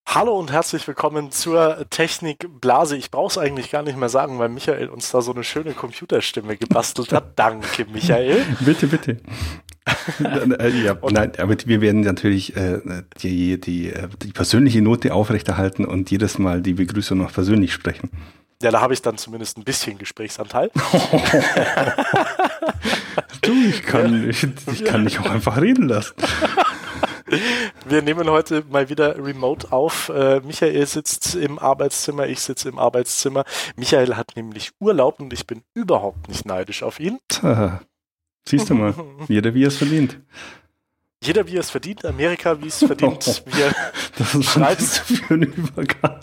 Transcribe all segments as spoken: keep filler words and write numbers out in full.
Hallo und herzlich willkommen zur Technikblase. Ich brauche es eigentlich gar nicht mehr sagen, weil Michael uns da so eine schöne Computerstimme gebastelt hat. Danke, Michael. Bitte, bitte. ja, nein, aber wir werden natürlich äh, die, die, die persönliche Note aufrechterhalten und jedes Mal die Begrüßung noch persönlich sprechen. Ja, da habe ich dann zumindest ein bisschen Gesprächsanteil. Du, ich kann, ich, ich kann dich auch einfach reden lassen. Wir nehmen heute mal wieder remote auf. Äh, Michael sitzt im Arbeitszimmer, ich sitze im Arbeitszimmer. Michael hat nämlich Urlaub und ich bin überhaupt nicht neidisch auf ihn. Tja, siehst du mal, jeder wie er es verdient. Jeder wie er es verdient, Amerika wie es verdient. Wir das ist schreiben für einen Übergang.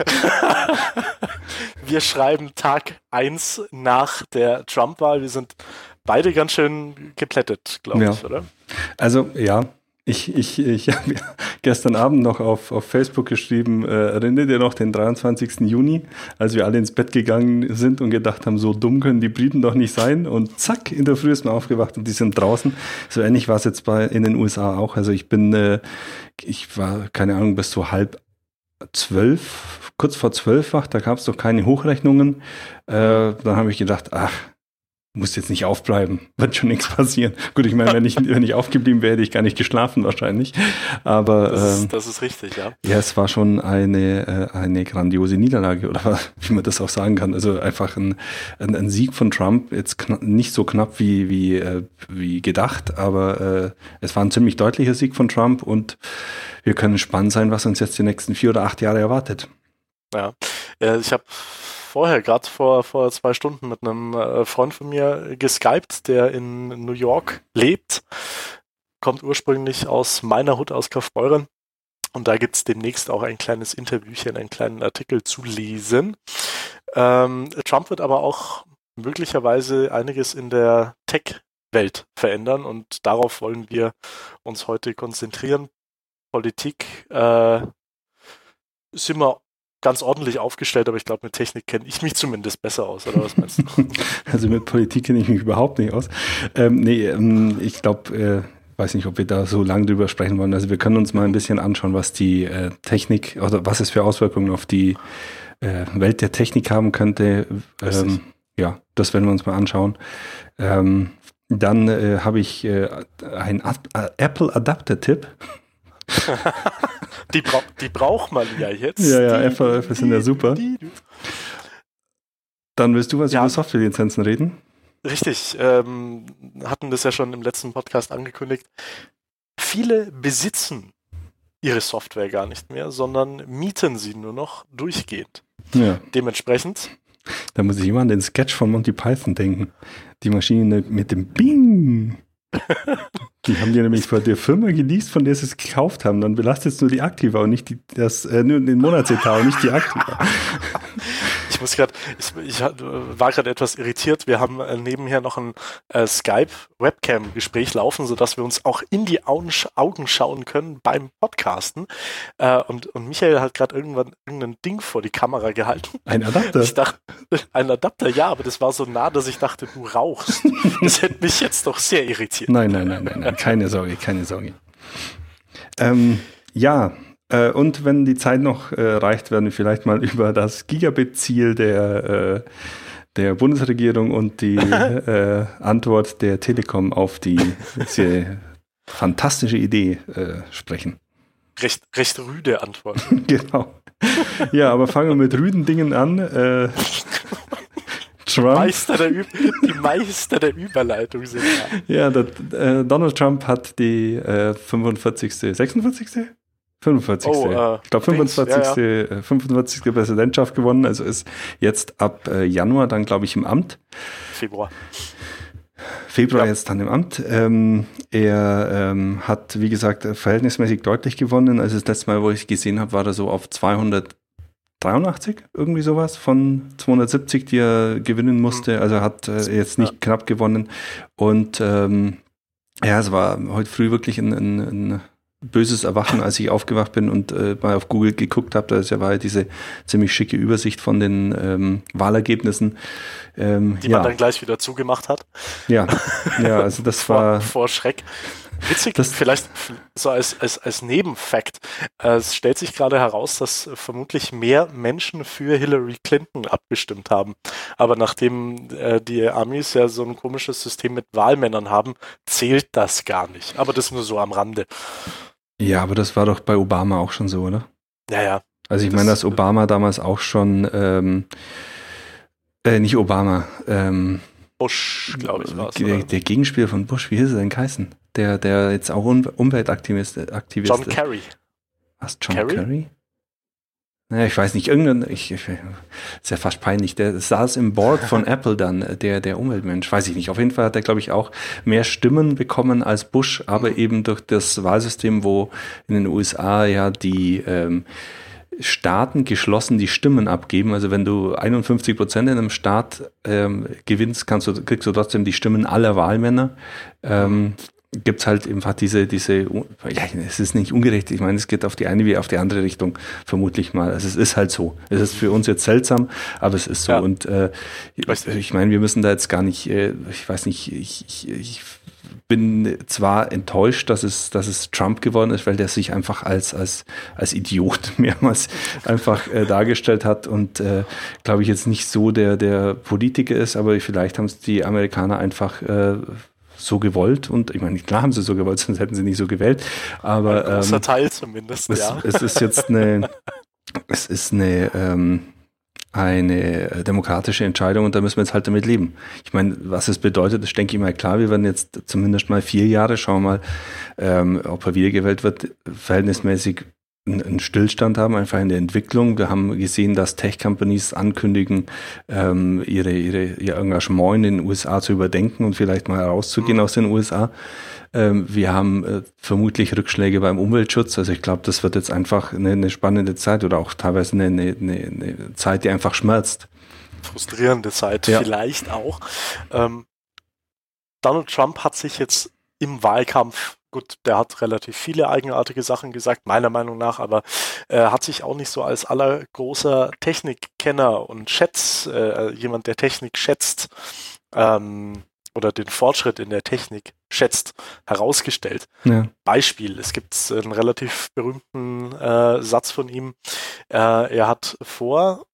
Wir schreiben Tag eins nach der Trump-Wahl. Wir sind beide ganz schön geplättet, glaube ja. ich, oder? Also, ja. Ich, ich, ich habe gestern Abend noch auf, auf Facebook geschrieben, äh, erinnert ihr noch den dreiundzwanzigsten Juni, als wir alle ins Bett gegangen sind und gedacht haben, so dumm können die Briten doch nicht sein, und zack, in der Früh ist man aufgewacht und die sind draußen. So ähnlich war es jetzt bei in den U S A auch. Also ich bin, äh, ich war, keine Ahnung, bis so halb zwölf, kurz vor zwölf wach, da gab es doch keine Hochrechnungen. Äh, dann habe ich gedacht, ach, muss jetzt nicht aufbleiben, wird schon nichts passieren. Gut, ich meine, wenn ich, wenn ich aufgeblieben wäre, hätte ich gar nicht geschlafen wahrscheinlich. Aber das ist, ähm, das ist richtig, ja. Ja, es war schon eine, äh, eine grandiose Niederlage, oder wie man das auch sagen kann. Also einfach ein, ein, ein Sieg von Trump, jetzt knapp, nicht so knapp wie, wie, äh, wie gedacht, aber äh, es war ein ziemlich deutlicher Sieg von Trump und wir können gespannt sein, was uns jetzt die nächsten vier oder acht Jahre erwartet. Ja, äh, ich habe vorher, gerade vor, vor zwei Stunden mit einem äh, Freund von mir geskypt, der in New York lebt, kommt ursprünglich aus meiner Hut aus Kaufbeuren, und da gibt es demnächst auch ein kleines Interviewchen, einen kleinen Artikel zu lesen. Ähm, Trump wird aber auch möglicherweise einiges in der Tech-Welt verändern, und darauf wollen wir uns heute konzentrieren. Politik äh, sind wir ganz ordentlich aufgestellt, aber ich glaube, mit Technik kenne ich mich zumindest besser aus, oder was meinst du? Also mit Politik kenne ich mich überhaupt nicht aus. Ähm, nee, ähm, ich glaube, äh, weiß nicht, ob wir da so lange drüber sprechen wollen. Also wir können uns mal ein bisschen anschauen, was die äh, Technik, oder was es für Auswirkungen auf die äh, Welt der Technik haben könnte. Ähm, ja, das werden wir uns mal anschauen. Ähm, dann äh, habe ich äh, einen Apple Adapter-Tipp. die, bra- die braucht man ja jetzt. Ja, ja, die, Apple, Apple sind ja super. Die, die. Dann willst du was ja. über Softwarelizenzen reden? Richtig, ähm, hatten das ja schon im letzten Podcast angekündigt. Viele besitzen ihre Software gar nicht mehr, sondern mieten sie nur noch durchgehend. Ja. Dementsprechend. Da muss ich immer an den Sketch von Monty Python denken. Die Maschine mit dem Bing. Die haben die nämlich von der Firma geleast, von der sie es gekauft haben. Dann belastet es nur die Aktiva und nicht die, das, äh, nur den Monatsetat und nicht die Aktiva. Ich muss gerade, ich, ich war gerade etwas irritiert. Wir haben äh, nebenher noch ein äh, Skype-Webcam-Gespräch laufen, sodass wir uns auch in die Augen, Augen schauen können beim Podcasten. Äh, und, und Michael hat gerade irgendwann irgendein Ding vor die Kamera gehalten. Ein Adapter? Ich dachte, ein Adapter, ja, aber das war so nah, dass ich dachte, du rauchst. Das hätte mich jetzt doch sehr irritiert. Nein, nein, nein, nein, nein, keine Sorge, keine Sorge. Ähm, ja, äh, und wenn die Zeit noch äh, reicht, werden wir vielleicht mal über das Gigabit-Ziel der, äh, der Bundesregierung und die äh, Antwort der Telekom auf die diese fantastische Idee äh, sprechen. Recht, recht rüde Antwort. Genau. Ja, aber fangen wir mit rüden Dingen an. Äh, Trump. Meister der Ü- die Meister der Überleitung sind ja. Ja, das, äh, Donald Trump hat die äh, fünfundvierzigste, sechsundvierzigste? fünfundvierzigste. Oh, äh, ich glaube fünfundzwanzigste. Ja, ja. fünfundvierzigste Präsidentschaft gewonnen, also ist jetzt ab äh, Januar dann, glaube ich, im Amt. Februar. Februar ja. jetzt dann im Amt. Ähm, er ähm, hat, wie gesagt, verhältnismäßig deutlich gewonnen. Also das letzte Mal, wo ich gesehen habe, war er so auf zweihundertdreiundachtzig, irgendwie sowas, von zweihundertsiebzig, die er gewinnen musste. Also hat äh, jetzt nicht ja. knapp gewonnen. Und ähm, ja, es war heute früh wirklich ein, ein, ein böses Erwachen, als ich aufgewacht bin und äh, mal auf Google geguckt habe. Da war ja diese ziemlich schicke Übersicht von den ähm, Wahlergebnissen. Ähm, die ja. man dann gleich wieder zugemacht hat. Ja, ja, also das vor, war... Vor Schreck. Witzig, Das- vielleicht so als, als, als Nebenfakt. Äh, es stellt sich gerade heraus, dass vermutlich mehr Menschen für Hillary Clinton abgestimmt haben. Aber nachdem äh, die Amis ja so ein komisches System mit Wahlmännern haben, zählt das gar nicht. Aber das nur so am Rande. Ja, aber das war doch bei Obama auch schon so, oder? Ja, ja. Also ich Das- meine, dass Obama damals auch schon, ähm, äh, nicht Obama, ähm, Bush, glaube ich, war es. der, der Gegenspieler von Bush, wie hieß er denn heißen? Der, der jetzt auch Un- Umweltaktivist Aktivist John ist. Kerry. Was, John Kerry? Kerry? Naja, ich weiß nicht, irgendein, ich, ich, ist ja fast peinlich, der saß im Board von Apple dann, der, der Umweltmensch, weiß ich nicht. Auf jeden Fall hat er, glaube ich, auch mehr Stimmen bekommen als Bush, aber eben durch das Wahlsystem, wo in den U S A ja die ähm, Staaten geschlossen die Stimmen abgeben. Also wenn du einundfünfzig Prozent in einem Staat ähm, gewinnst, kannst du, kriegst du trotzdem die Stimmen aller Wahlmänner. Ähm, gibt es halt einfach diese, diese, ja, es ist nicht ungerecht, ich meine, es geht auf die eine wie auf die andere Richtung, vermutlich mal. Also es ist halt so. Es ist für uns jetzt seltsam, aber es ist so. Ja. Und äh, Weiß nicht. ich meine, wir müssen da jetzt gar nicht, äh, ich weiß nicht, ich, ich, ich bin zwar enttäuscht, dass es, dass es Trump geworden ist, weil der sich einfach als, als, als Idiot mehrmals einfach äh, dargestellt hat und äh, glaube ich jetzt nicht so der, der Politiker ist, aber vielleicht haben es die Amerikaner einfach äh, so gewollt und ich meine, klar haben sie so gewollt, sonst hätten sie nicht so gewählt, aber Ein großer ähm, Teil zumindest, es, ja. es ist jetzt eine, es ist eine, ähm, eine demokratische Entscheidung und da müssen wir jetzt halt damit leben. Ich meine, was es bedeutet, das denke ich mal klar. Wir werden jetzt zumindest mal vier Jahre, schauen wir mal, ähm, ob er wiedergewählt wird, verhältnismäßig einen Stillstand haben, einfach in der Entwicklung. Wir haben gesehen, dass Tech-Companies ankündigen, ähm, ihre, ihre, ihr Engagement in den U S A zu überdenken und vielleicht mal rauszugehen mhm. aus den U S A. Ähm, wir haben äh, vermutlich Rückschläge beim Umweltschutz. Also ich glaube, das wird jetzt einfach eine, eine spannende Zeit oder auch teilweise eine, eine, eine Zeit, die einfach schmerzt. Frustrierende Zeit ja. vielleicht auch. Ähm, Donald Trump hat sich jetzt im Wahlkampf, gut, der hat relativ viele eigenartige Sachen gesagt, meiner Meinung nach, aber er äh, hat sich auch nicht so als allergroßer Technikkenner und Schätz, äh, jemand, der Technik schätzt, ähm, oder den Fortschritt in der Technik schätzt, herausgestellt. Ja. Beispiel, es gibt einen relativ berühmten äh, Satz von ihm, äh, er hat vor,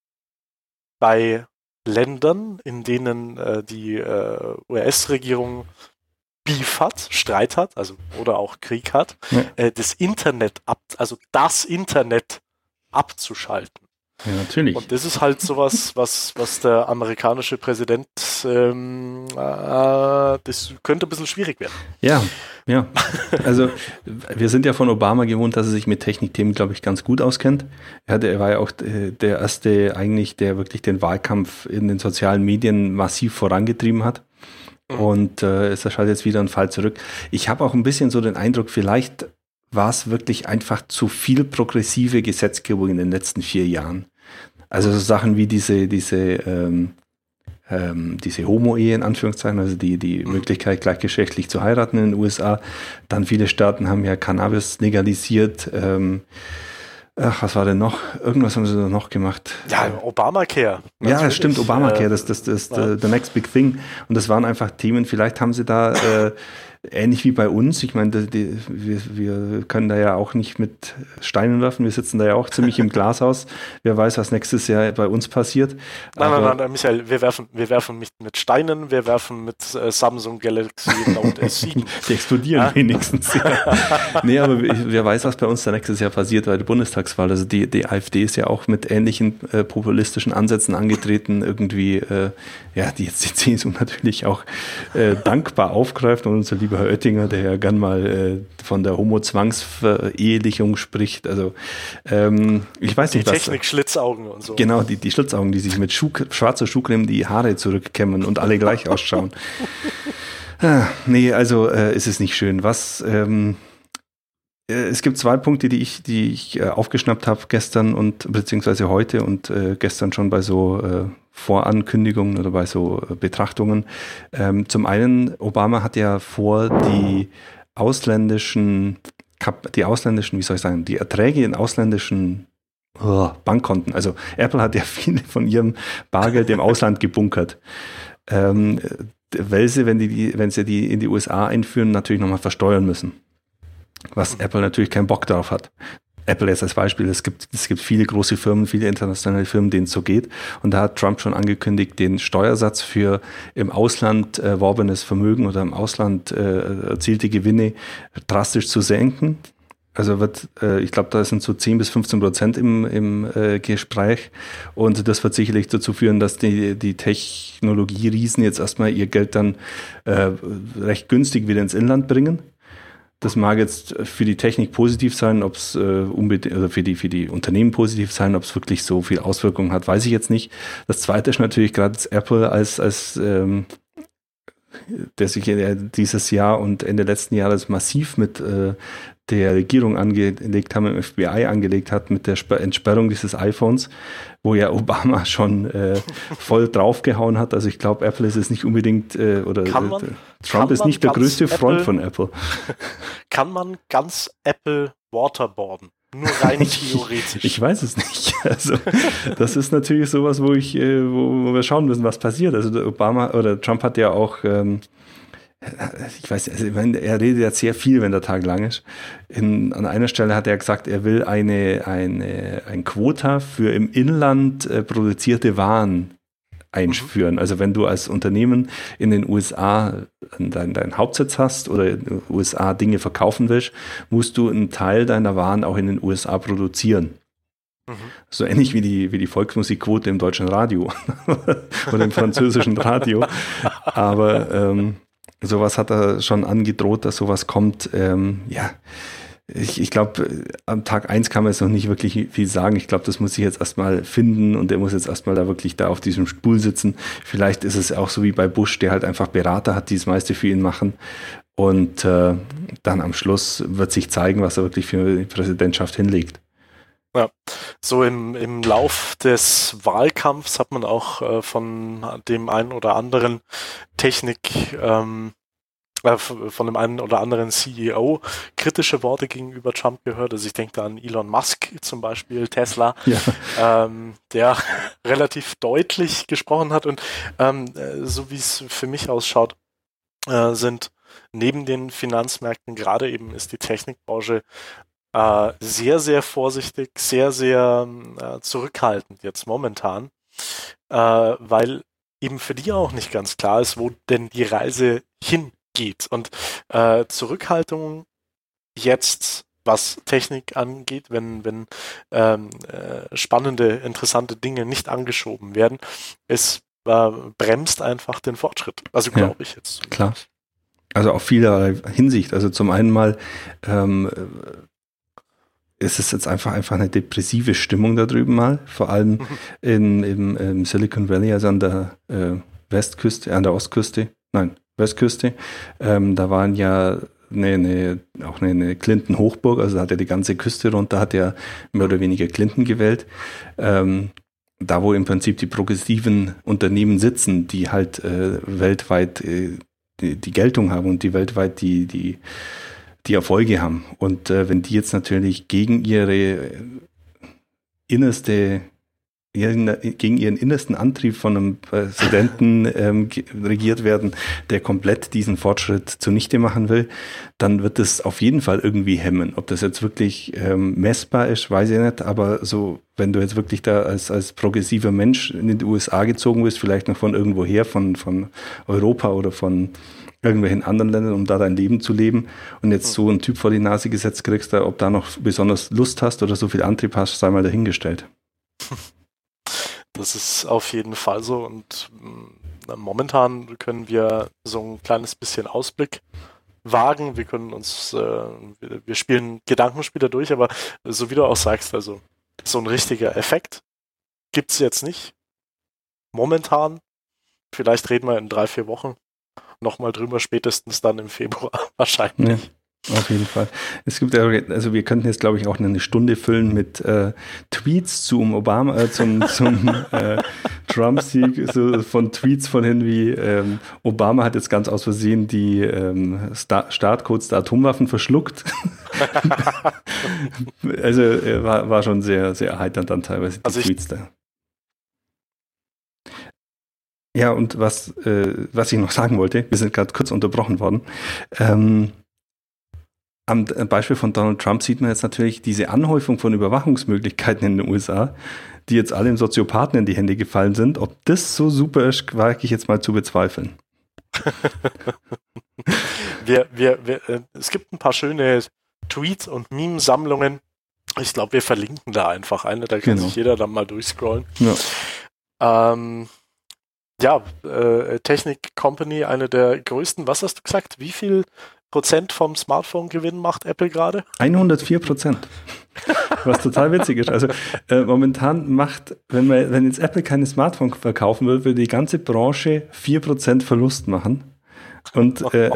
bei Ländern, in denen äh, die äh, U S-Regierung Beef hat, Streit hat, also oder auch Krieg hat, ja. äh, das Internet ab, also das Internet abzuschalten. Ja, natürlich. Und das ist halt sowas, was, was der amerikanische Präsident, ähm, äh, das könnte ein bisschen schwierig werden. Ja, ja. Also wir sind ja von Obama gewohnt, dass er sich mit Technikthemen, glaube ich, ganz gut auskennt. Er, hatte, er war ja auch der erste eigentlich, der wirklich den Wahlkampf in den sozialen Medien massiv vorangetrieben hat. Mhm. Und äh, es erscheint jetzt wieder ein Fall zurück. Ich habe auch ein bisschen so den Eindruck, vielleicht war es wirklich einfach zu viel progressive Gesetzgebung in den letzten vier Jahren. Also so Sachen wie diese, diese, ähm, ähm, diese Homo-Ehe in Anführungszeichen, also die, die mhm. Möglichkeit, gleichgeschlechtlich zu heiraten in den U S A. Dann viele Staaten haben ja Cannabis legalisiert. Ähm, ach, was war denn noch? Irgendwas haben sie da noch gemacht. Ja, Obamacare. Ja, das stimmt, Obamacare, das, das, das, das ja. the next big thing. Und das waren einfach Themen, vielleicht haben sie da äh, ähnlich wie bei uns, ich meine, die, wir, wir können da ja auch nicht mit Steinen werfen, wir sitzen da ja auch ziemlich im Glashaus. Wer weiß, was nächstes Jahr bei uns passiert. Nein, nein, nein, nein, Michael, wir werfen, wir werfen nicht mit Steinen, wir werfen mit äh, Samsung Galaxy Note S sieben. Die explodieren ja? wenigstens. Ja. Nee, aber wer weiß, was bei uns da nächstes Jahr passiert bei der Bundestagswahl. Also die, die AfD ist ja auch mit ähnlichen äh, populistischen Ansätzen angetreten, irgendwie, äh, ja, die jetzt die C S U natürlich auch äh, dankbar aufgreift und unser lieber Herr Oettinger, der ja gern mal äh, von der Homo-Zwangsverehelichung spricht. Also ähm, ich weiß nicht, die was... Technik, Schlitzaugen und so. Genau, die, die Schlitzaugen, die sich mit Schuh, schwarzer Schuhcreme die Haare zurückkämmen und alle gleich ausschauen. ah, nee, also äh, ist es nicht schön. Was... Ähm, Es gibt zwei Punkte, die ich, die ich äh, aufgeschnappt habe gestern und beziehungsweise heute und äh, gestern schon bei so äh, Vorankündigungen oder bei so äh, Betrachtungen. Ähm, zum einen, Obama hat ja vor, die ausländischen, die ausländischen, wie soll ich sagen, die Erträge in ausländischen oh, Bankkonten. Also Apple hat ja viele von ihrem Bargeld im Ausland gebunkert. ähm, weil sie, wenn, die, wenn sie die in die U S A einführen, natürlich nochmal versteuern müssen. Was mhm. Apple natürlich keinen Bock drauf hat. Apple jetzt als Beispiel, es gibt, es gibt viele große Firmen, viele internationale Firmen, denen es so geht. Und da hat Trump schon angekündigt, den Steuersatz für im Ausland erworbenes Vermögen oder im Ausland äh, erzielte Gewinne drastisch zu senken. Also wird, äh, ich glaube, da sind so zehn bis fünfzehn Prozent im, im äh, Gespräch. Und das wird sicherlich dazu führen, dass die, die Technologieriesen jetzt erstmal ihr Geld dann äh, recht günstig wieder ins Inland bringen. Das mag jetzt für die Technik positiv sein, ob es äh, unbedingt oder für die für die Unternehmen positiv sein, ob es wirklich so viel Auswirkungen hat, weiß ich jetzt nicht. Das Zweite ist natürlich gerade Apple als als ähm, der sich dieses Jahr und Ende letzten Jahres massiv mit äh, der Regierung angelegt haben, im F B I angelegt hat mit der Entsperrung dieses iPhones, wo ja Obama schon äh, voll draufgehauen hat. Also ich glaube, Apple ist es nicht unbedingt, äh, oder man, äh, Trump ist nicht der größte Apple, Freund von Apple. Kann man ganz Apple waterboarden? Nur rein theoretisch. Ich weiß es nicht. Also das ist natürlich sowas, wo ich, äh, wo, wo wir schauen müssen, was passiert. Also der Obama oder Trump hat ja auch ähm, ich weiß, also er redet ja sehr viel, wenn der Tag lang ist. In, an einer Stelle hat er gesagt, er will eine, eine, ein Quota für im Inland äh, produzierte Waren einführen. Mhm. Also wenn du als Unternehmen in den U S A deinen dein Hauptsitz hast oder in den U S A Dinge verkaufen willst, musst du einen Teil deiner Waren auch in den U S A produzieren. Mhm. So ähnlich wie die, wie die Volksmusikquote im deutschen Radio oder im französischen Radio. Aber ähm, sowas hat er schon angedroht, dass sowas kommt. Ähm, ja, ich, ich glaube, am Tag eins kann man jetzt noch nicht wirklich viel sagen. Ich glaube, das muss ich jetzt erstmal finden und der muss jetzt erstmal da wirklich da auf diesem Stuhl sitzen. Vielleicht ist es auch so wie bei Bush, der halt einfach Berater hat, die das meiste für ihn machen. Und äh, dann am Schluss wird sich zeigen, was er wirklich für die Präsidentschaft hinlegt. Ja, so im, im Lauf des Wahlkampfs hat man auch äh, von dem einen oder anderen Technik, ähm, äh, von dem einen oder anderen C E O kritische Worte gegenüber Trump gehört. Also ich denke da an Elon Musk zum Beispiel, Tesla, ja. ähm, der relativ deutlich gesprochen hat. Und ähm, so wie es für mich ausschaut, äh, sind neben den Finanzmärkten gerade eben ist die Technikbranche Äh, sehr, sehr vorsichtig, sehr, sehr äh, zurückhaltend jetzt momentan, äh, weil eben für die auch nicht ganz klar ist, wo denn die Reise hingeht. Und äh, Zurückhaltung jetzt, was Technik angeht, wenn, wenn ähm, äh, spannende, interessante Dinge nicht angeschoben werden, es äh, bremst einfach den Fortschritt. Also glaube ja, ich jetzt. Klar. Also auf vielerlei Hinsicht. Also zum einen mal ähm, es ist jetzt einfach, einfach eine depressive Stimmung da drüben mal, vor allem mhm. in, im, im Silicon Valley, also an der äh, Westküste, an der Ostküste, nein, Westküste. Ähm, da waren ja eine, eine, auch eine, eine Clinton-Hochburg, also da hat er die ganze Küste runter, hat er mehr oder weniger Clinton gewählt. Ähm, da, wo im Prinzip die progressiven Unternehmen sitzen, die halt äh, weltweit äh, die, die Geltung haben und die weltweit die, die die Erfolge haben. Und äh, wenn die jetzt natürlich gegen ihre innerste, ihren, gegen ihren innersten Antrieb von einem Präsidenten ähm, regiert werden, der komplett diesen Fortschritt zunichte machen will, dann wird das auf jeden Fall irgendwie hemmen. Ob das jetzt wirklich ähm, messbar ist, weiß ich nicht, aber so, wenn du jetzt wirklich da als, als progressiver Mensch in die U S A gezogen wirst, vielleicht noch von irgendwo her, von, von Europa oder von irgendwelchen anderen Ländern, um da dein Leben zu leben und jetzt so einen Typ vor die Nase gesetzt kriegst, ob da noch besonders Lust hast oder so viel Antrieb hast, sei mal dahingestellt. Das ist auf jeden Fall so und äh, momentan können wir so ein kleines bisschen Ausblick wagen. Wir können uns, äh, wir, wir spielen Gedankenspiele durch, aber so wie du auch sagst, also so ein richtiger Effekt gibt es jetzt nicht. Momentan, vielleicht reden wir in drei, vier Wochen nochmal drüber, spätestens dann im Februar wahrscheinlich. Ja, auf jeden Fall. Es gibt, also wir könnten jetzt, glaube ich, auch eine Stunde füllen mit äh, Tweets zum Obama, äh, zum, zum äh, Trump-Sieg, so von Tweets von hin wie ähm, Obama hat jetzt ganz aus Versehen die ähm, Star- Startcodes der Atomwaffen verschluckt. Also äh, war, war schon sehr, sehr erheiternd dann teilweise die also Tweets ich, da. Ja, und was, äh, was ich noch sagen wollte, wir sind gerade kurz unterbrochen worden. Ähm, am Beispiel von Donald Trump sieht man jetzt natürlich diese Anhäufung von Überwachungsmöglichkeiten in den U S A, die jetzt alle im Soziopathen in die Hände gefallen sind. Ob das so super ist, wage ich jetzt mal zu bezweifeln. wir, wir, wir, äh, es gibt ein paar schöne Tweets und Meme-Sammlungen. Ich glaube, wir verlinken da einfach eine, da kann genau. sich jeder dann mal durchscrollen. Ja, ähm, ja äh, Technik Company, eine der größten, was hast du gesagt? Wie viel Prozent vom Smartphone-Gewinn macht Apple gerade? hundertvier Prozent. Was total witzig ist. Also äh, momentan macht, wenn man, wenn jetzt Apple keine Smartphone verkaufen will, würde die ganze Branche vier Prozent Verlust machen. Und äh,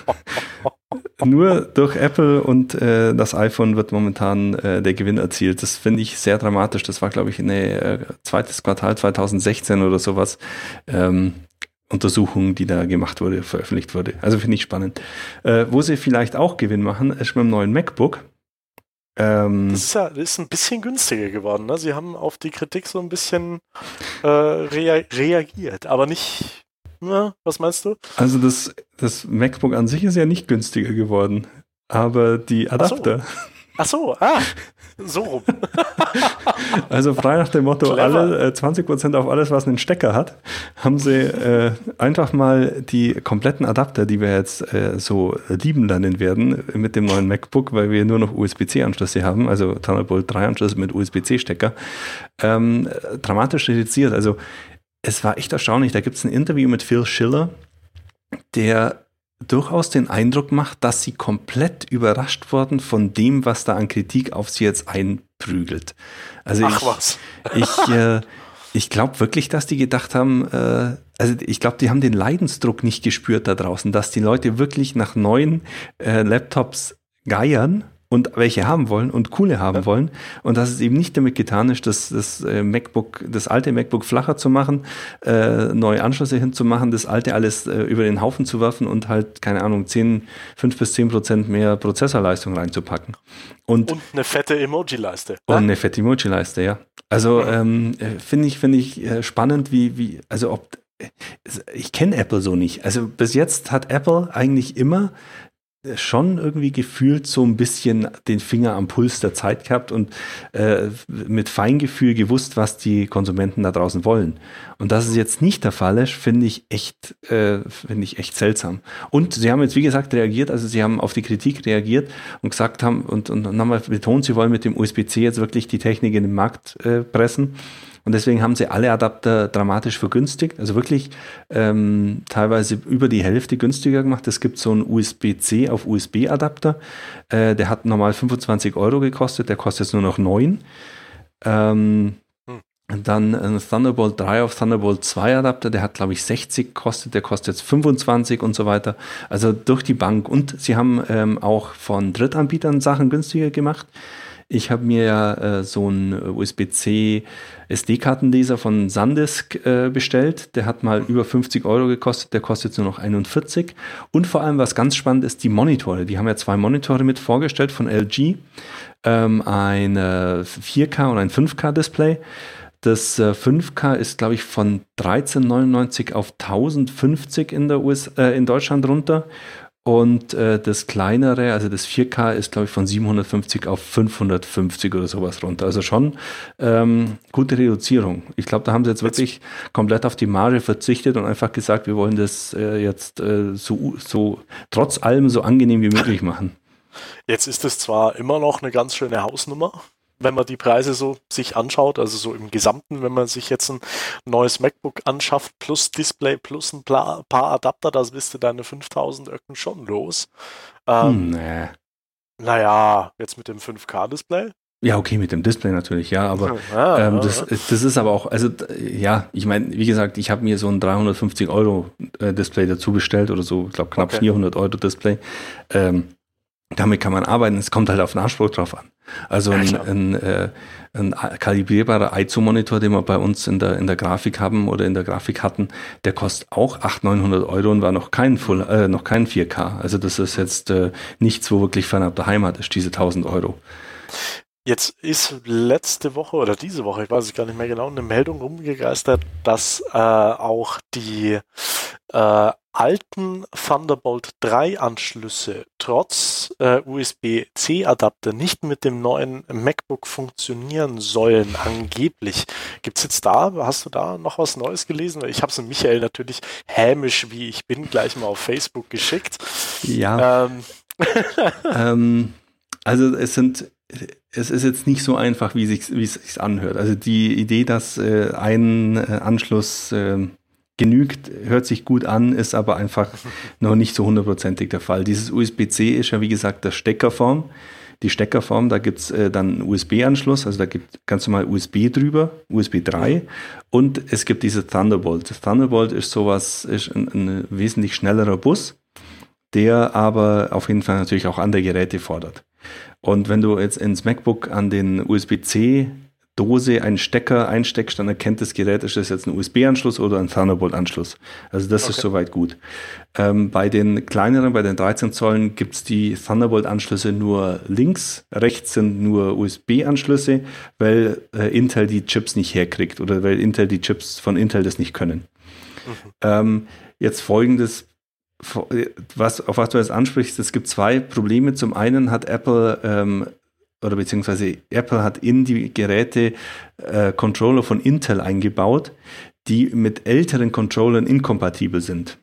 nur durch Apple und äh, das iPhone wird momentan äh, der Gewinn erzielt. Das finde ich sehr dramatisch. Das war, glaube ich, eine äh, zweites Quartal zwanzig sechzehn oder sowas. Ähm, Untersuchung, die da gemacht wurde, veröffentlicht wurde. Also finde ich spannend. Äh, wo sie vielleicht auch Gewinn machen, ist mit dem neuen MacBook. Ähm, das ist ja das ist ein bisschen günstiger geworden. Ne? Sie haben auf die Kritik so ein bisschen äh, rea- reagiert, aber nicht. Na, was meinst du? Also das, das MacBook an sich ist ja nicht günstiger geworden, aber die Adapter. Ach so, Ach so. ah, so rum. Also frei nach dem Motto, alle, äh, zwanzig Prozent auf alles, was einen Stecker hat, haben sie äh, einfach mal die kompletten Adapter, die wir jetzt äh, so lieben lernen werden mit dem neuen MacBook, weil wir nur noch U S B C-Anschlüsse haben, also Thunderbolt drei Anschlüsse mit U S B C-Stecker, ähm, dramatisch reduziert. Also es war echt erstaunlich. Da gibt es ein Interview mit Phil Schiller, der durchaus den Eindruck macht, dass sie komplett überrascht wurden von dem, was da an Kritik auf sie jetzt einprügelt. Also Ach ich, was. ich, äh, ich glaube wirklich, dass die gedacht haben, äh, also ich glaube, die haben den Leidensdruck nicht gespürt da draußen, dass die Leute wirklich nach neuen äh, Laptops geiern und welche haben wollen und coole haben ja. wollen und dass es eben nicht damit getan ist, das, das äh, MacBook, das alte MacBook flacher zu machen, äh, neue Anschlüsse hinzumachen, das alte alles äh, über den Haufen zu werfen und halt, keine Ahnung, zehn, fünf bis zehn Prozent mehr Prozessorleistung reinzupacken. Und, und eine fette Emoji-Leiste. Und eine fette Emoji-Leiste, ja. Also ähm, finde ich, finde ich äh, spannend, wie, wie, also ob, ich kenne Apple so nicht. Also bis jetzt hat Apple eigentlich immer schon irgendwie gefühlt so ein bisschen den Finger am Puls der Zeit gehabt und äh, mit Feingefühl gewusst, was die Konsumenten da draußen wollen. Und dass es jetzt nicht der Fall ist, finde ich echt, äh, finde ich echt seltsam. Und sie haben jetzt, wie gesagt, reagiert, also sie haben auf die Kritik reagiert und gesagt haben und, und nochmal betont, sie wollen mit dem U S B C jetzt wirklich die Technik in den Markt äh, pressen. Und deswegen haben sie alle Adapter dramatisch vergünstigt, also wirklich ähm, teilweise über die Hälfte günstiger gemacht. Es gibt so einen U S B C auf U S B Adapter, äh, der hat normal fünfundzwanzig Euro gekostet, der kostet jetzt nur noch neun. Ähm, hm. Dann ein Thunderbolt drei auf Thunderbolt zwei Adapter, der hat glaube ich sechzig gekostet, der kostet jetzt fünfundzwanzig und so weiter. Also durch die Bank. Und sie haben ähm, auch von Drittanbietern Sachen günstiger gemacht. Ich habe mir ja äh, so einen U S B C S D-Kartenleser von SanDisk äh, bestellt. Der hat mal über fünfzig Euro gekostet, der kostet jetzt nur noch einundvierzig. Und vor allem, was ganz spannend ist, die Monitore. Die haben ja zwei Monitore mit vorgestellt von L G. Ähm, ein äh, vier K und ein fünf K-Display. Das äh, fünf K ist, glaube ich, von dreizehn neunundneunzig auf tausendfünfzig in, der U S, äh, in Deutschland runter. Und äh, das kleinere, also das vier K, ist, glaube ich, von siebenhundertfünfzig auf fünfhundertfünfzig oder sowas runter. Also schon ähm, gute Reduzierung. Ich glaube, da haben sie jetzt wirklich komplett auf die Marge verzichtet und einfach gesagt, wir wollen das äh, jetzt äh, so, so trotz allem so angenehm wie möglich machen. Jetzt ist es zwar immer noch eine ganz schöne Hausnummer, wenn man die Preise so sich anschaut, also so im Gesamten, wenn man sich jetzt ein neues MacBook anschafft, plus Display, plus ein paar Adapter, da bist du deine fünftausend Öcken schon los. Ähm, hm, nee. Naja, jetzt mit dem fünf K-Display. Ja, okay, mit dem Display natürlich, ja, aber ja, ähm, das, ja. das ist aber auch, also ja, ich meine, wie gesagt, ich habe mir so ein dreihundertfünfzig Euro äh, Display dazu bestellt oder so, ich glaube knapp okay. vierhundert Euro Display. Ähm, damit kann man arbeiten, es kommt halt auf den Anspruch drauf an. Also ein, ja, ein, äh, ein kalibrierbarer I S O-Monitor, den wir bei uns in der in der Grafik haben oder in der Grafik hatten, der kostet auch achthundert, neunhundert Euro und war noch kein Full, äh, noch kein vier K. Also das ist jetzt äh, nichts, wo wirklich fernab der Heimat ist, diese tausend Euro. Jetzt ist letzte Woche oder diese Woche, ich weiß es gar nicht mehr genau, eine Meldung rumgegeistert, dass äh, auch die äh, alten Thunderbolt drei Anschlüsse trotz äh, U S B-C-Adapter nicht mit dem neuen MacBook funktionieren sollen, angeblich. Gibt's jetzt da, hast du da noch was Neues gelesen? Ich habe es Michael natürlich hämisch, wie ich bin, gleich mal auf Facebook geschickt. Ja. Ähm. ähm, also es sind Es ist jetzt nicht so einfach, wie sich wie es sich anhört. Also die Idee, dass äh, ein äh, Anschluss äh, genügt, hört sich gut an, ist aber einfach noch nicht so hundertprozentig der Fall. Dieses U S B-C ist ja wie gesagt der Steckerform. Die Steckerform, da gibt es äh, dann einen U S B-Anschluss, also da gibt ganz normal U S B drüber, U S B drei, und es gibt diese Thunderbolt. Das Thunderbolt ist sowas, ist ein, ein wesentlich schnellerer Bus, der aber auf jeden Fall natürlich auch andere Geräte fordert. Und wenn du jetzt ins MacBook an den U S B-C-Dose einen Stecker einsteckst, dann erkennt das Gerät, ist das jetzt ein U S B-Anschluss oder ein Thunderbolt-Anschluss. Also das okay. ist soweit gut. Ähm, bei den kleineren, bei den dreizehn Zollen, gibt es die Thunderbolt-Anschlüsse nur links, rechts sind nur U S B-Anschlüsse, weil äh, Intel die Chips nicht herkriegt oder weil Intel die Chips von Intel das nicht können. Mhm. Ähm, jetzt folgendes Was, auf was du jetzt ansprichst, es gibt zwei Probleme. Zum einen hat Apple ähm, oder beziehungsweise Apple hat in die Geräte äh, Controller von Intel eingebaut, die mit älteren Controllern inkompatibel sind.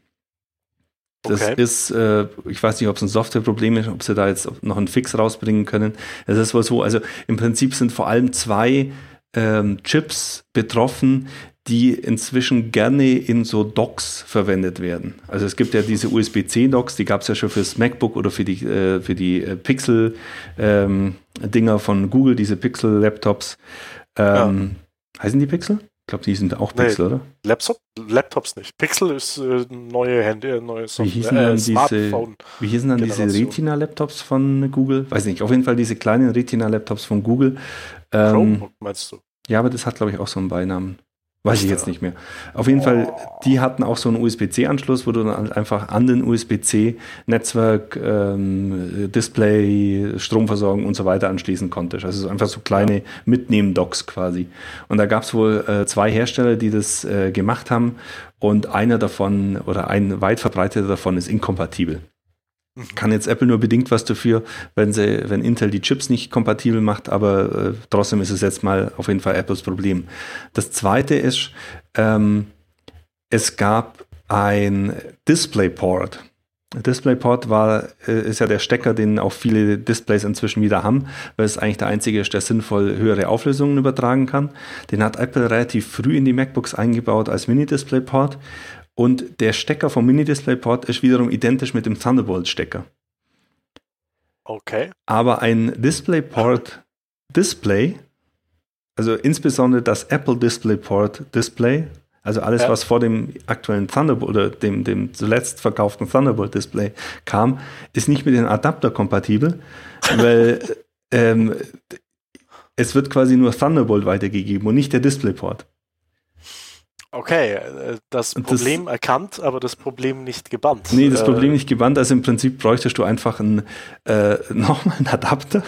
Das okay. ist, äh, ich weiß nicht, ob es ein Softwareproblem ist, ob sie da jetzt noch einen Fix rausbringen können. Es ist wohl so, also im Prinzip sind vor allem zwei ähm, Chips betroffen, die inzwischen gerne in so Docks verwendet werden. Also es gibt ja diese U S B-C-Docks, die gab es ja schon fürs MacBook oder für die, äh, für die äh, Pixel-Dinger ähm, von Google, diese Pixel-Laptops. Ähm, ja. Heißen die Pixel? Ich glaube, die sind auch Pixel, nee, oder? Laptop, Laptops nicht. Pixel ist äh, neue Handy, neue Software, wie hießen dann äh, Smartphone. Diese, wie hießen dann diese Retina-Laptops von Google? Weiß nicht, auf jeden Fall diese kleinen Retina-Laptops von Google. Ähm, Chromebook meinst du? Ja, aber das hat, glaube ich, auch so einen Beinamen. Weiß ich jetzt nicht mehr. Auf jeden oh. Fall, die hatten auch so einen U S B-C-Anschluss, wo du dann einfach an den U S B-C-Netzwerk, ähm, Display, Stromversorgung und so weiter anschließen konntest. Also einfach so kleine ja. Mitnehmen-Docks quasi. Und da gab es wohl äh, zwei Hersteller, die das äh, gemacht haben, und einer davon oder ein weit verbreiteter davon ist inkompatibel. Kann jetzt Apple nur bedingt was dafür, wenn sie, wenn Intel die Chips nicht kompatibel macht, aber äh, trotzdem ist es jetzt mal auf jeden Fall Apples Problem. Das zweite ist, ähm, es gab ein DisplayPort. DisplayPort war, äh, ist ja der Stecker, den auch viele Displays inzwischen wieder haben, weil es eigentlich der einzige ist, der sinnvoll höhere Auflösungen übertragen kann. Den hat Apple relativ früh in die MacBooks eingebaut als Mini-DisplayPort. Und der Stecker vom Mini-DisplayPort ist wiederum identisch mit dem Thunderbolt-Stecker. Okay. Aber ein DisplayPort-Display, also insbesondere das Apple DisplayPort-Display, also alles, ja. was vor dem aktuellen Thunderbolt oder dem, dem zuletzt verkauften Thunderbolt-Display kam, ist nicht mit dem Adapter kompatibel, weil ähm, es wird quasi nur Thunderbolt weitergegeben und nicht der DisplayPort. Okay, das Problem das, erkannt, aber das Problem nicht gebannt. Nee, das äh, Problem nicht gebannt. Also im Prinzip bräuchtest du einfach einen, äh, nochmal einen Adapter.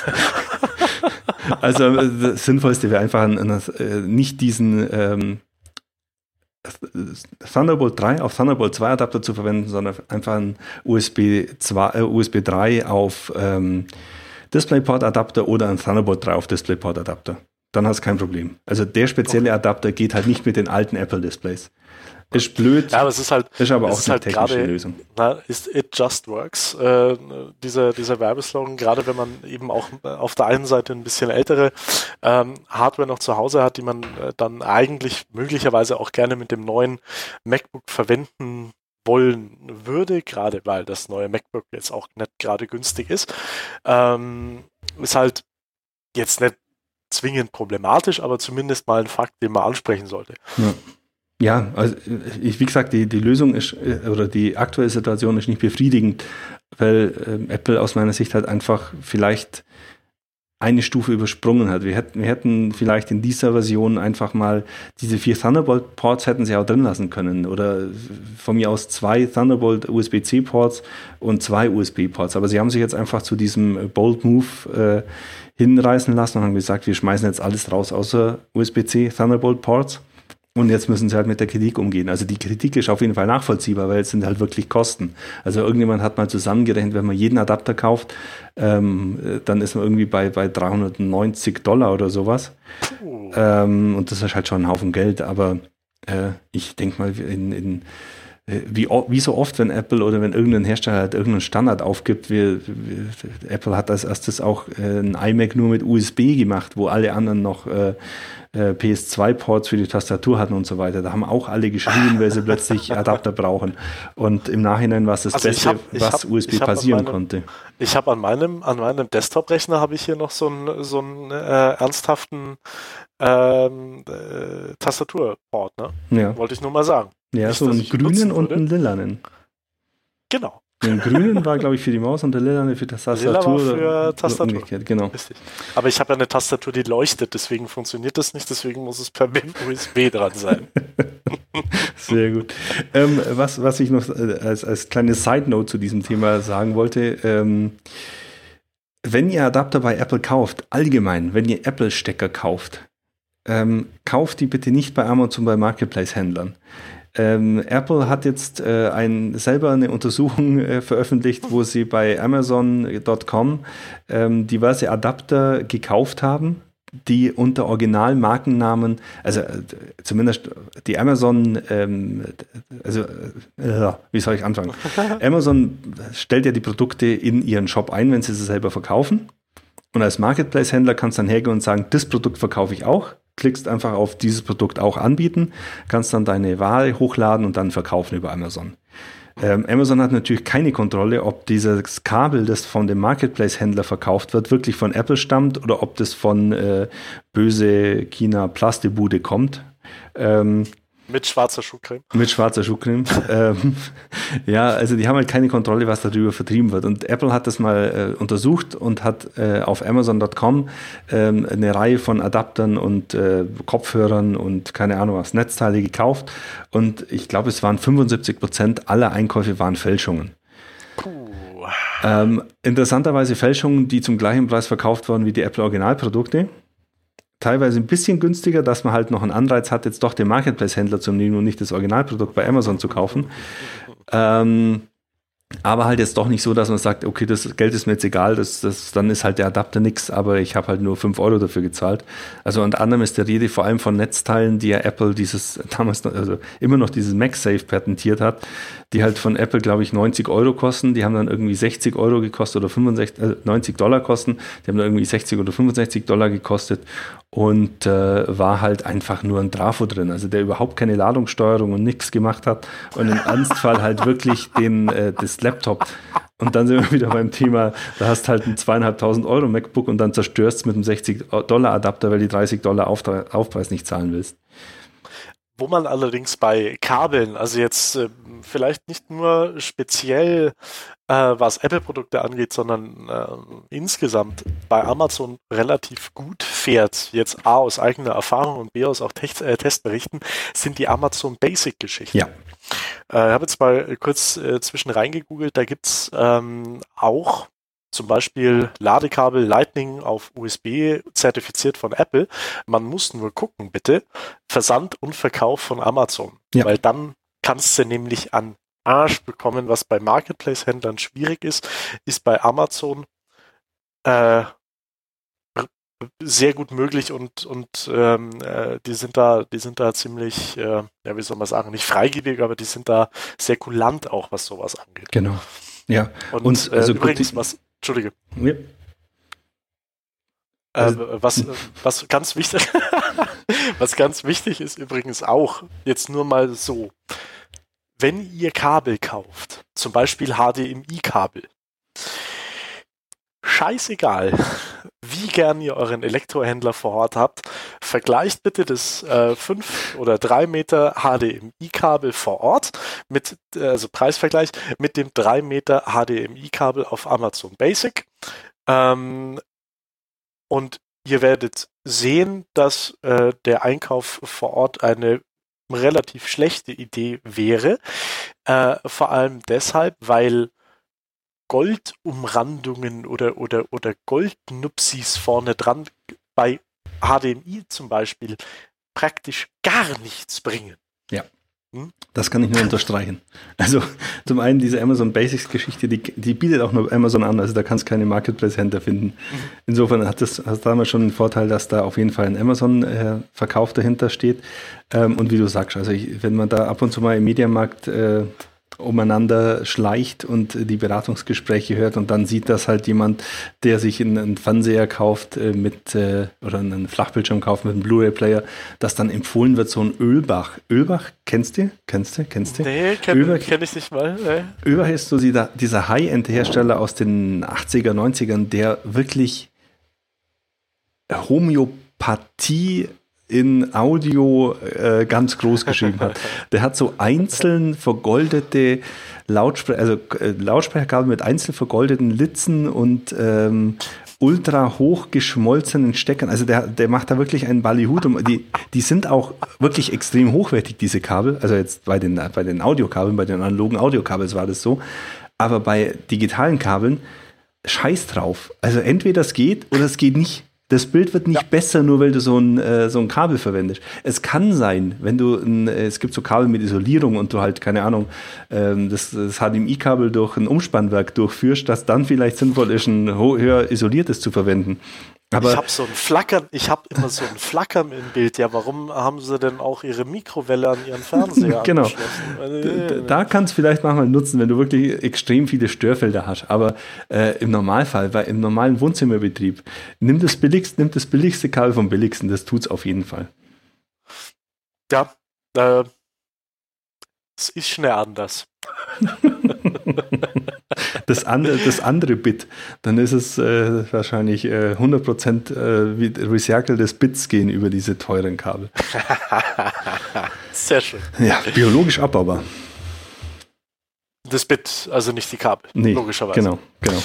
Also das Sinnvollste wäre einfach ein, ein, ein, nicht diesen ähm, Thunderbolt drei auf Thunderbolt zwei Adapter zu verwenden, sondern einfach einen U S B zwei, äh, U S B drei auf ähm, DisplayPort Adapter oder einen Thunderbolt drei auf DisplayPort Adapter. Dann hast du kein Problem. Also der spezielle Adapter geht halt nicht mit den alten Apple-Displays. Ist blöd, ja, aber es ist halt, ist aber auch ist eine halt technische grade, Lösung. Na, ist it just works, äh, dieser, dieser Werbeslogan, gerade wenn man eben auch auf der einen Seite ein bisschen ältere ähm, Hardware noch zu Hause hat, die man äh, dann eigentlich möglicherweise auch gerne mit dem neuen MacBook verwenden wollen würde, gerade weil das neue MacBook jetzt auch nicht gerade günstig ist, ähm, ist halt jetzt nicht zwingend problematisch, aber zumindest mal ein Fakt, den man ansprechen sollte. Ja, ja, also ich, wie gesagt, die, die Lösung ist, oder die aktuelle Situation ist nicht befriedigend, weil äh, Apple aus meiner Sicht halt einfach vielleicht eine Stufe übersprungen hat. Wir hätten, wir hätten vielleicht in dieser Version einfach mal diese vier Thunderbolt-Ports hätten sie auch drin lassen können oder von mir aus zwei Thunderbolt-U S B C Ports und zwei U S B-Ports. Aber sie haben sich jetzt einfach zu diesem Bold Move äh, hinreißen lassen und haben gesagt, wir schmeißen jetzt alles raus außer U S B C Thunderbolt-Ports. Und jetzt müssen sie halt mit der Kritik umgehen. Also die Kritik ist auf jeden Fall nachvollziehbar, weil es sind halt wirklich Kosten. Also irgendjemand hat mal zusammengerechnet, wenn man jeden Adapter kauft, ähm, dann ist man irgendwie bei, bei dreihundertneunzig Dollar oder sowas. Oh. Ähm, und das ist halt schon ein Haufen Geld. Aber äh, ich denke mal, in, in Wie, wie so oft, wenn Apple oder wenn irgendein Hersteller halt irgendeinen Standard aufgibt, wir, wir, Apple hat als erstes auch äh, ein iMac nur mit U S B gemacht, wo alle anderen noch äh, äh, P S zwei Ports für die Tastatur hatten und so weiter. Da haben auch alle geschrien, weil sie plötzlich Adapter brauchen. Und im Nachhinein war es das also Beste, hab, was hab, U S B passieren meinem, konnte. Ich habe an meinem, an meinem Desktop-Rechner habe ich hier noch so einen, so einen äh, ernsthaften ähm, äh, Tastaturport, ne? Ja. Wollte ich nur mal sagen. Ja, Nicht, so einen grünen und einen lilanen. Genau. Den grünen war, glaube ich, für die Maus und der lilane für Tastatur. Lila war für Tastatur. Umgekehrt, genau. Richtig. Aber ich habe ja eine Tastatur, die leuchtet, deswegen funktioniert das nicht, deswegen muss es per U S B dran sein. Sehr gut. Ähm, was, was ich noch als, als kleine Side-Note zu diesem Thema sagen wollte, ähm, wenn ihr Adapter bei Apple kauft, allgemein, wenn ihr Apple-Stecker kauft, ähm, kauft die bitte nicht bei Amazon bei Marketplace-Händlern. Ähm, Apple hat jetzt äh, ein, selber eine Untersuchung äh, veröffentlicht, wo sie bei Amazon Punkt com ähm, diverse Adapter gekauft haben, die unter Originalmarkennamen, also äh, zumindest die Amazon, ähm, also äh, wie soll ich anfangen? Amazon stellt ja die Produkte in ihren Shop ein, wenn sie sie selber verkaufen. Und als Marketplace-Händler kannst du dann hergehen und sagen, das Produkt verkaufe ich auch. Klickst einfach auf dieses Produkt auch anbieten, kannst dann deine Ware hochladen und dann verkaufen über Amazon. Ähm, Amazon hat natürlich keine Kontrolle, ob dieses Kabel, das von dem Marketplace-Händler verkauft wird, wirklich von Apple stammt oder ob das von äh, böse China Plastebude kommt. Ähm, Mit schwarzer Schuhcreme. Mit schwarzer Schuhcreme. ähm, ja, also die haben halt keine Kontrolle, was darüber vertrieben wird. Und Apple hat das mal äh, untersucht und hat äh, auf Amazon Punkt com ähm, eine Reihe von Adaptern und äh, Kopfhörern und keine Ahnung was, Netzteile gekauft. Und ich glaube, es waren fünfundsiebzig Prozent aller Einkäufe waren Fälschungen. Puh. Ähm, interessanterweise Fälschungen, die zum gleichen Preis verkauft wurden wie die Apple Originalprodukte. Teilweise ein bisschen günstiger, dass man halt noch einen Anreiz hat, jetzt doch den Marketplace-Händler zu nehmen und nicht das Originalprodukt bei Amazon zu kaufen. Ähm, aber halt jetzt doch nicht so, dass man sagt, okay, das Geld ist mir jetzt egal, das, das, dann ist halt der Adapter nix, aber ich habe halt nur fünf Euro dafür gezahlt. Also unter anderem ist der Rede vor allem von Netzteilen, die ja Apple dieses, damals noch, also immer noch dieses MagSafe patentiert hat, die halt von Apple, glaube ich, neunzig Euro kosten. Die haben dann irgendwie sechzig Euro gekostet oder fünfundsechzig, äh, neunzig Dollar kosten. Die haben dann irgendwie sechzig oder fünfundsechzig Dollar gekostet und äh, war halt einfach nur ein Trafo drin, also der überhaupt keine Ladungssteuerung und nichts gemacht hat und im Ernstfall halt wirklich den, äh, das Laptop. Und dann sind wir wieder beim Thema, da hast halt ein zweieinhalbtausend Euro MacBook und dann zerstörst du mit einem sechzig Dollar Adapter, weil die dreißig Dollar Auftra- Aufpreis nicht zahlen willst. Wo man allerdings bei Kabeln, also jetzt äh, vielleicht nicht nur speziell äh, was Apple-Produkte angeht, sondern äh, insgesamt bei Amazon relativ gut fährt, jetzt A aus eigener Erfahrung und B aus auch Te- äh, Testberichten, sind die Amazon Basic-Geschichten. Ja. Äh, ich habe jetzt mal kurz äh, zwischen reingegoogelt, da gibt's ähm, auch zum Beispiel Ladekabel Lightning auf U S B zertifiziert von Apple. Man muss nur gucken, bitte. Versand und Verkauf von Amazon. Ja. Weil dann kannst du nämlich an Arsch bekommen, was bei Marketplace-Händlern schwierig ist, ist bei Amazon äh, sehr gut möglich und, und ähm, äh, die sind da, die sind da ziemlich, äh, ja, wie soll man sagen, nicht freigebig, aber die sind da sehr kulant auch, was sowas angeht. Genau. Ja. Und, und also äh, übrigens, was Entschuldige. Ja. Also, äh, was, was ganz wichtig, was ganz wichtig ist übrigens auch, jetzt nur mal so, wenn ihr Kabel kauft, zum Beispiel H D M I-Kabel, scheißegal, wie gern ihr euren Elektrohändler vor Ort habt, vergleicht bitte das äh, fünf oder drei Meter H D M I-Kabel vor Ort, mit, also Preisvergleich, mit dem drei Meter H D M I-Kabel auf Amazon Basic. Ähm, Und ihr werdet sehen, dass äh, der Einkauf vor Ort eine relativ schlechte Idee wäre. Äh, vor allem deshalb, weil Goldumrandungen oder, oder, oder Goldnupsis vorne dran bei H D M I zum Beispiel praktisch gar nichts bringen. Ja. Das kann ich nur unterstreichen. Also zum einen diese Amazon Basics Geschichte, die, die bietet auch nur Amazon an, also da kannst du keine Marketplace-Händler finden. Insofern hat das hast damals schon den Vorteil, dass da auf jeden Fall ein Amazon-Verkauf dahinter steht. Ähm, und wie du sagst, also ich, wenn man da ab und zu mal im Mediamarkt äh, umeinander schleicht und die Beratungsgespräche hört und dann sieht das halt jemand, der sich einen Fernseher kauft äh, mit äh, oder einen Flachbildschirm kauft mit einem Blu-ray-Player, dass dann empfohlen wird so ein Ölbach. Ölbach, kennst du? Kennst du? Kennst du? Nee, kenne kenn ich nicht mal. Nee. Ölbach ist so dieser, dieser High-End-Hersteller aus den achtziger, neunzigern, der wirklich Homöopathie in Audio äh, ganz groß geschrieben hat. Der hat so einzeln vergoldete Lautsprecher, also äh, Lautsprecherkabel mit einzeln vergoldeten Litzen und ähm, ultra hoch geschmolzenen Steckern. Also der, der macht da wirklich einen Ballyhut. Und die, die sind auch wirklich extrem hochwertig, diese Kabel. Also jetzt bei den, bei den Audiokabeln, bei den analogen Audiokabels war das so. Aber bei digitalen Kabeln, scheiß drauf. Also entweder es geht oder es geht nicht. Das Bild wird nicht ja. besser, nur weil du so ein, äh, so ein Kabel verwendest. Es kann sein, wenn du, ein, äh, es gibt so Kabel mit Isolierung und du halt, keine Ahnung, ähm, das, das H D M I-Kabel durch ein Umspannwerk durchführst, dass dann vielleicht sinnvoll ist, ein höher isoliertes zu verwenden. Aber ich habe so ein Flackern, ich habe immer so ein Flackern im Bild. Ja, warum haben sie denn auch ihre Mikrowelle an ihren Fernseher genau. angeschlossen? Da, da kannst du vielleicht manchmal nutzen, wenn du wirklich extrem viele Störfelder hast. Aber äh, im Normalfall, weil im normalen Wohnzimmerbetrieb, nimm das billigste, nimm das billigste Kabel vom billigsten. Das tut's auf jeden Fall. Ja, äh, es ist schnell anders. Das andere, das andere Bit, dann ist es äh, wahrscheinlich äh, hundert Prozent äh, recyceltes Bits gehen über diese teuren Kabel. Sehr schön. Ja, biologisch abbaubar. Das Bit, also nicht die Kabel, nee, logischerweise. Genau, genau.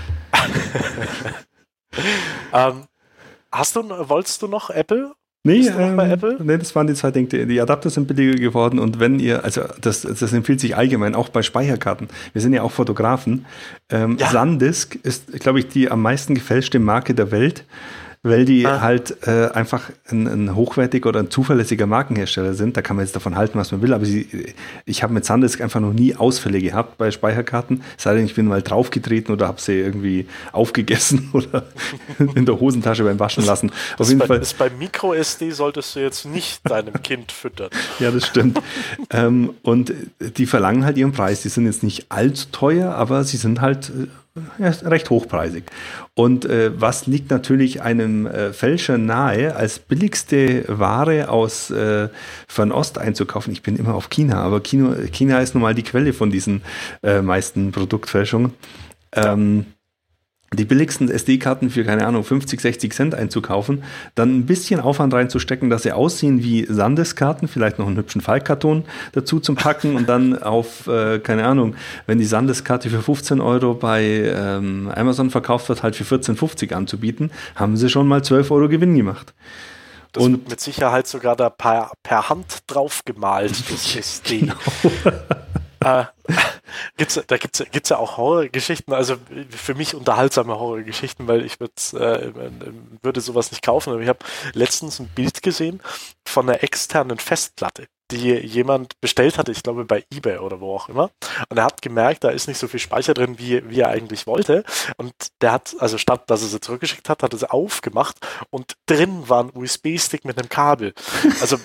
ähm, hast du, wolltest du noch Apple? Nee, ähm, bei Apple? Nee, das waren die zwei Dinge. Die Adapter sind billiger geworden und wenn ihr, also das, das empfiehlt sich allgemein, auch bei Speicherkarten. Wir sind ja auch Fotografen. Ähm, ja. SanDisk ist, glaube ich, die am meisten gefälschte Marke der Welt, weil die ah. halt äh, einfach ein, ein hochwertiger oder ein zuverlässiger Markenhersteller sind. Da kann man jetzt davon halten, was man will, aber sie, ich habe mit SanDisk einfach noch nie Ausfälle gehabt bei Speicherkarten. Es sei denn, ich bin mal draufgetreten oder habe sie irgendwie aufgegessen oder in der Hosentasche beim Waschen lassen. Auf jeden bei, Fall. Ist bei MicroSD solltest du jetzt nicht deinem Kind füttern. Ja, das stimmt. ähm, und die verlangen halt ihren Preis. Die sind jetzt nicht allzu teuer, aber sie sind halt ja, recht hochpreisig. Und äh, was liegt natürlich einem äh, Fälscher nahe, als billigste Ware aus äh, Fernost einzukaufen? Ich bin immer auf China, aber China, China ist nun mal die Quelle von diesen äh, meisten Produktfälschungen. Ähm, die billigsten S D-Karten für, keine Ahnung, fünfzig, sechzig Cent einzukaufen, dann ein bisschen Aufwand reinzustecken, dass sie aussehen wie SanDisk-Karten, vielleicht noch einen hübschen Faltkarton dazu zum Packen und dann auf, äh, keine Ahnung, wenn die SanDisk-Karte für fünfzehn Euro bei ähm, Amazon verkauft wird, halt für vierzehn fünfzig anzubieten, haben sie schon mal zwölf Euro Gewinn gemacht. Das und wird mit Sicherheit sogar da per, per Hand drauf gemalt, das S D. Genau. äh, gibt's, da gibt es gibt's ja auch Horrorgeschichten, also für mich unterhaltsame Horrorgeschichten, weil ich äh, würde sowas nicht kaufen, aber ich habe letztens ein Bild gesehen von einer externen Festplatte, die jemand bestellt hatte, ich glaube bei eBay oder wo auch immer, und er hat gemerkt, da ist nicht so viel Speicher drin, wie, wie er eigentlich wollte, und der hat, also statt dass er sie zurückgeschickt hat, hat er sie aufgemacht und drin war ein U S B-Stick mit einem Kabel. Also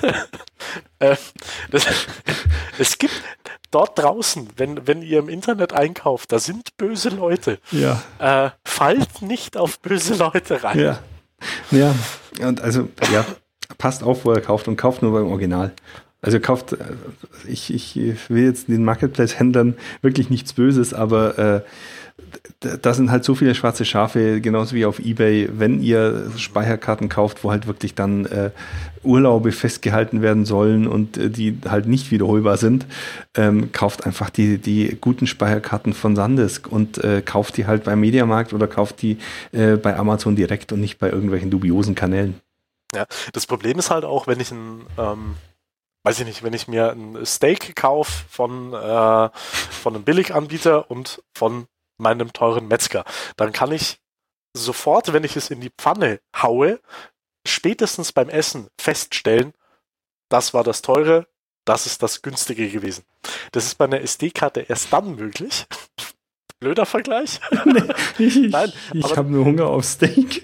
äh, das, es gibt dort draußen, wenn, wenn ihr im Internet einkauft, da sind böse Leute. Ja. Äh, fallt nicht auf böse Leute rein. Ja. Ja, und also, ja, passt auf, wo ihr kauft und kauft nur beim Original. Also kauft, ich, ich will jetzt den Marketplace-Händlern wirklich nichts Böses, aber äh, da sind halt so viele schwarze Schafe, genauso wie auf eBay, wenn ihr Speicherkarten kauft, wo halt wirklich dann äh, Urlaube festgehalten werden sollen und äh, die halt nicht wiederholbar sind, ähm, kauft einfach die, die guten Speicherkarten von SanDisk und äh, kauft die halt beim Mediamarkt oder kauft die äh, bei Amazon direkt und nicht bei irgendwelchen dubiosen Kanälen. Ja, das Problem ist halt auch, wenn ich ein, ähm, weiß ich nicht, wenn ich mir ein Steak kaufe von, äh, von einem Billiganbieter und von meinem teuren Metzger, dann kann ich sofort, wenn ich es in die Pfanne haue, spätestens beim Essen feststellen, das war das teure, das ist das günstige gewesen. Das ist bei einer S D-Karte erst dann möglich. Blöder Vergleich. Nee, ich Nein, ich habe nur Hunger auf Steak.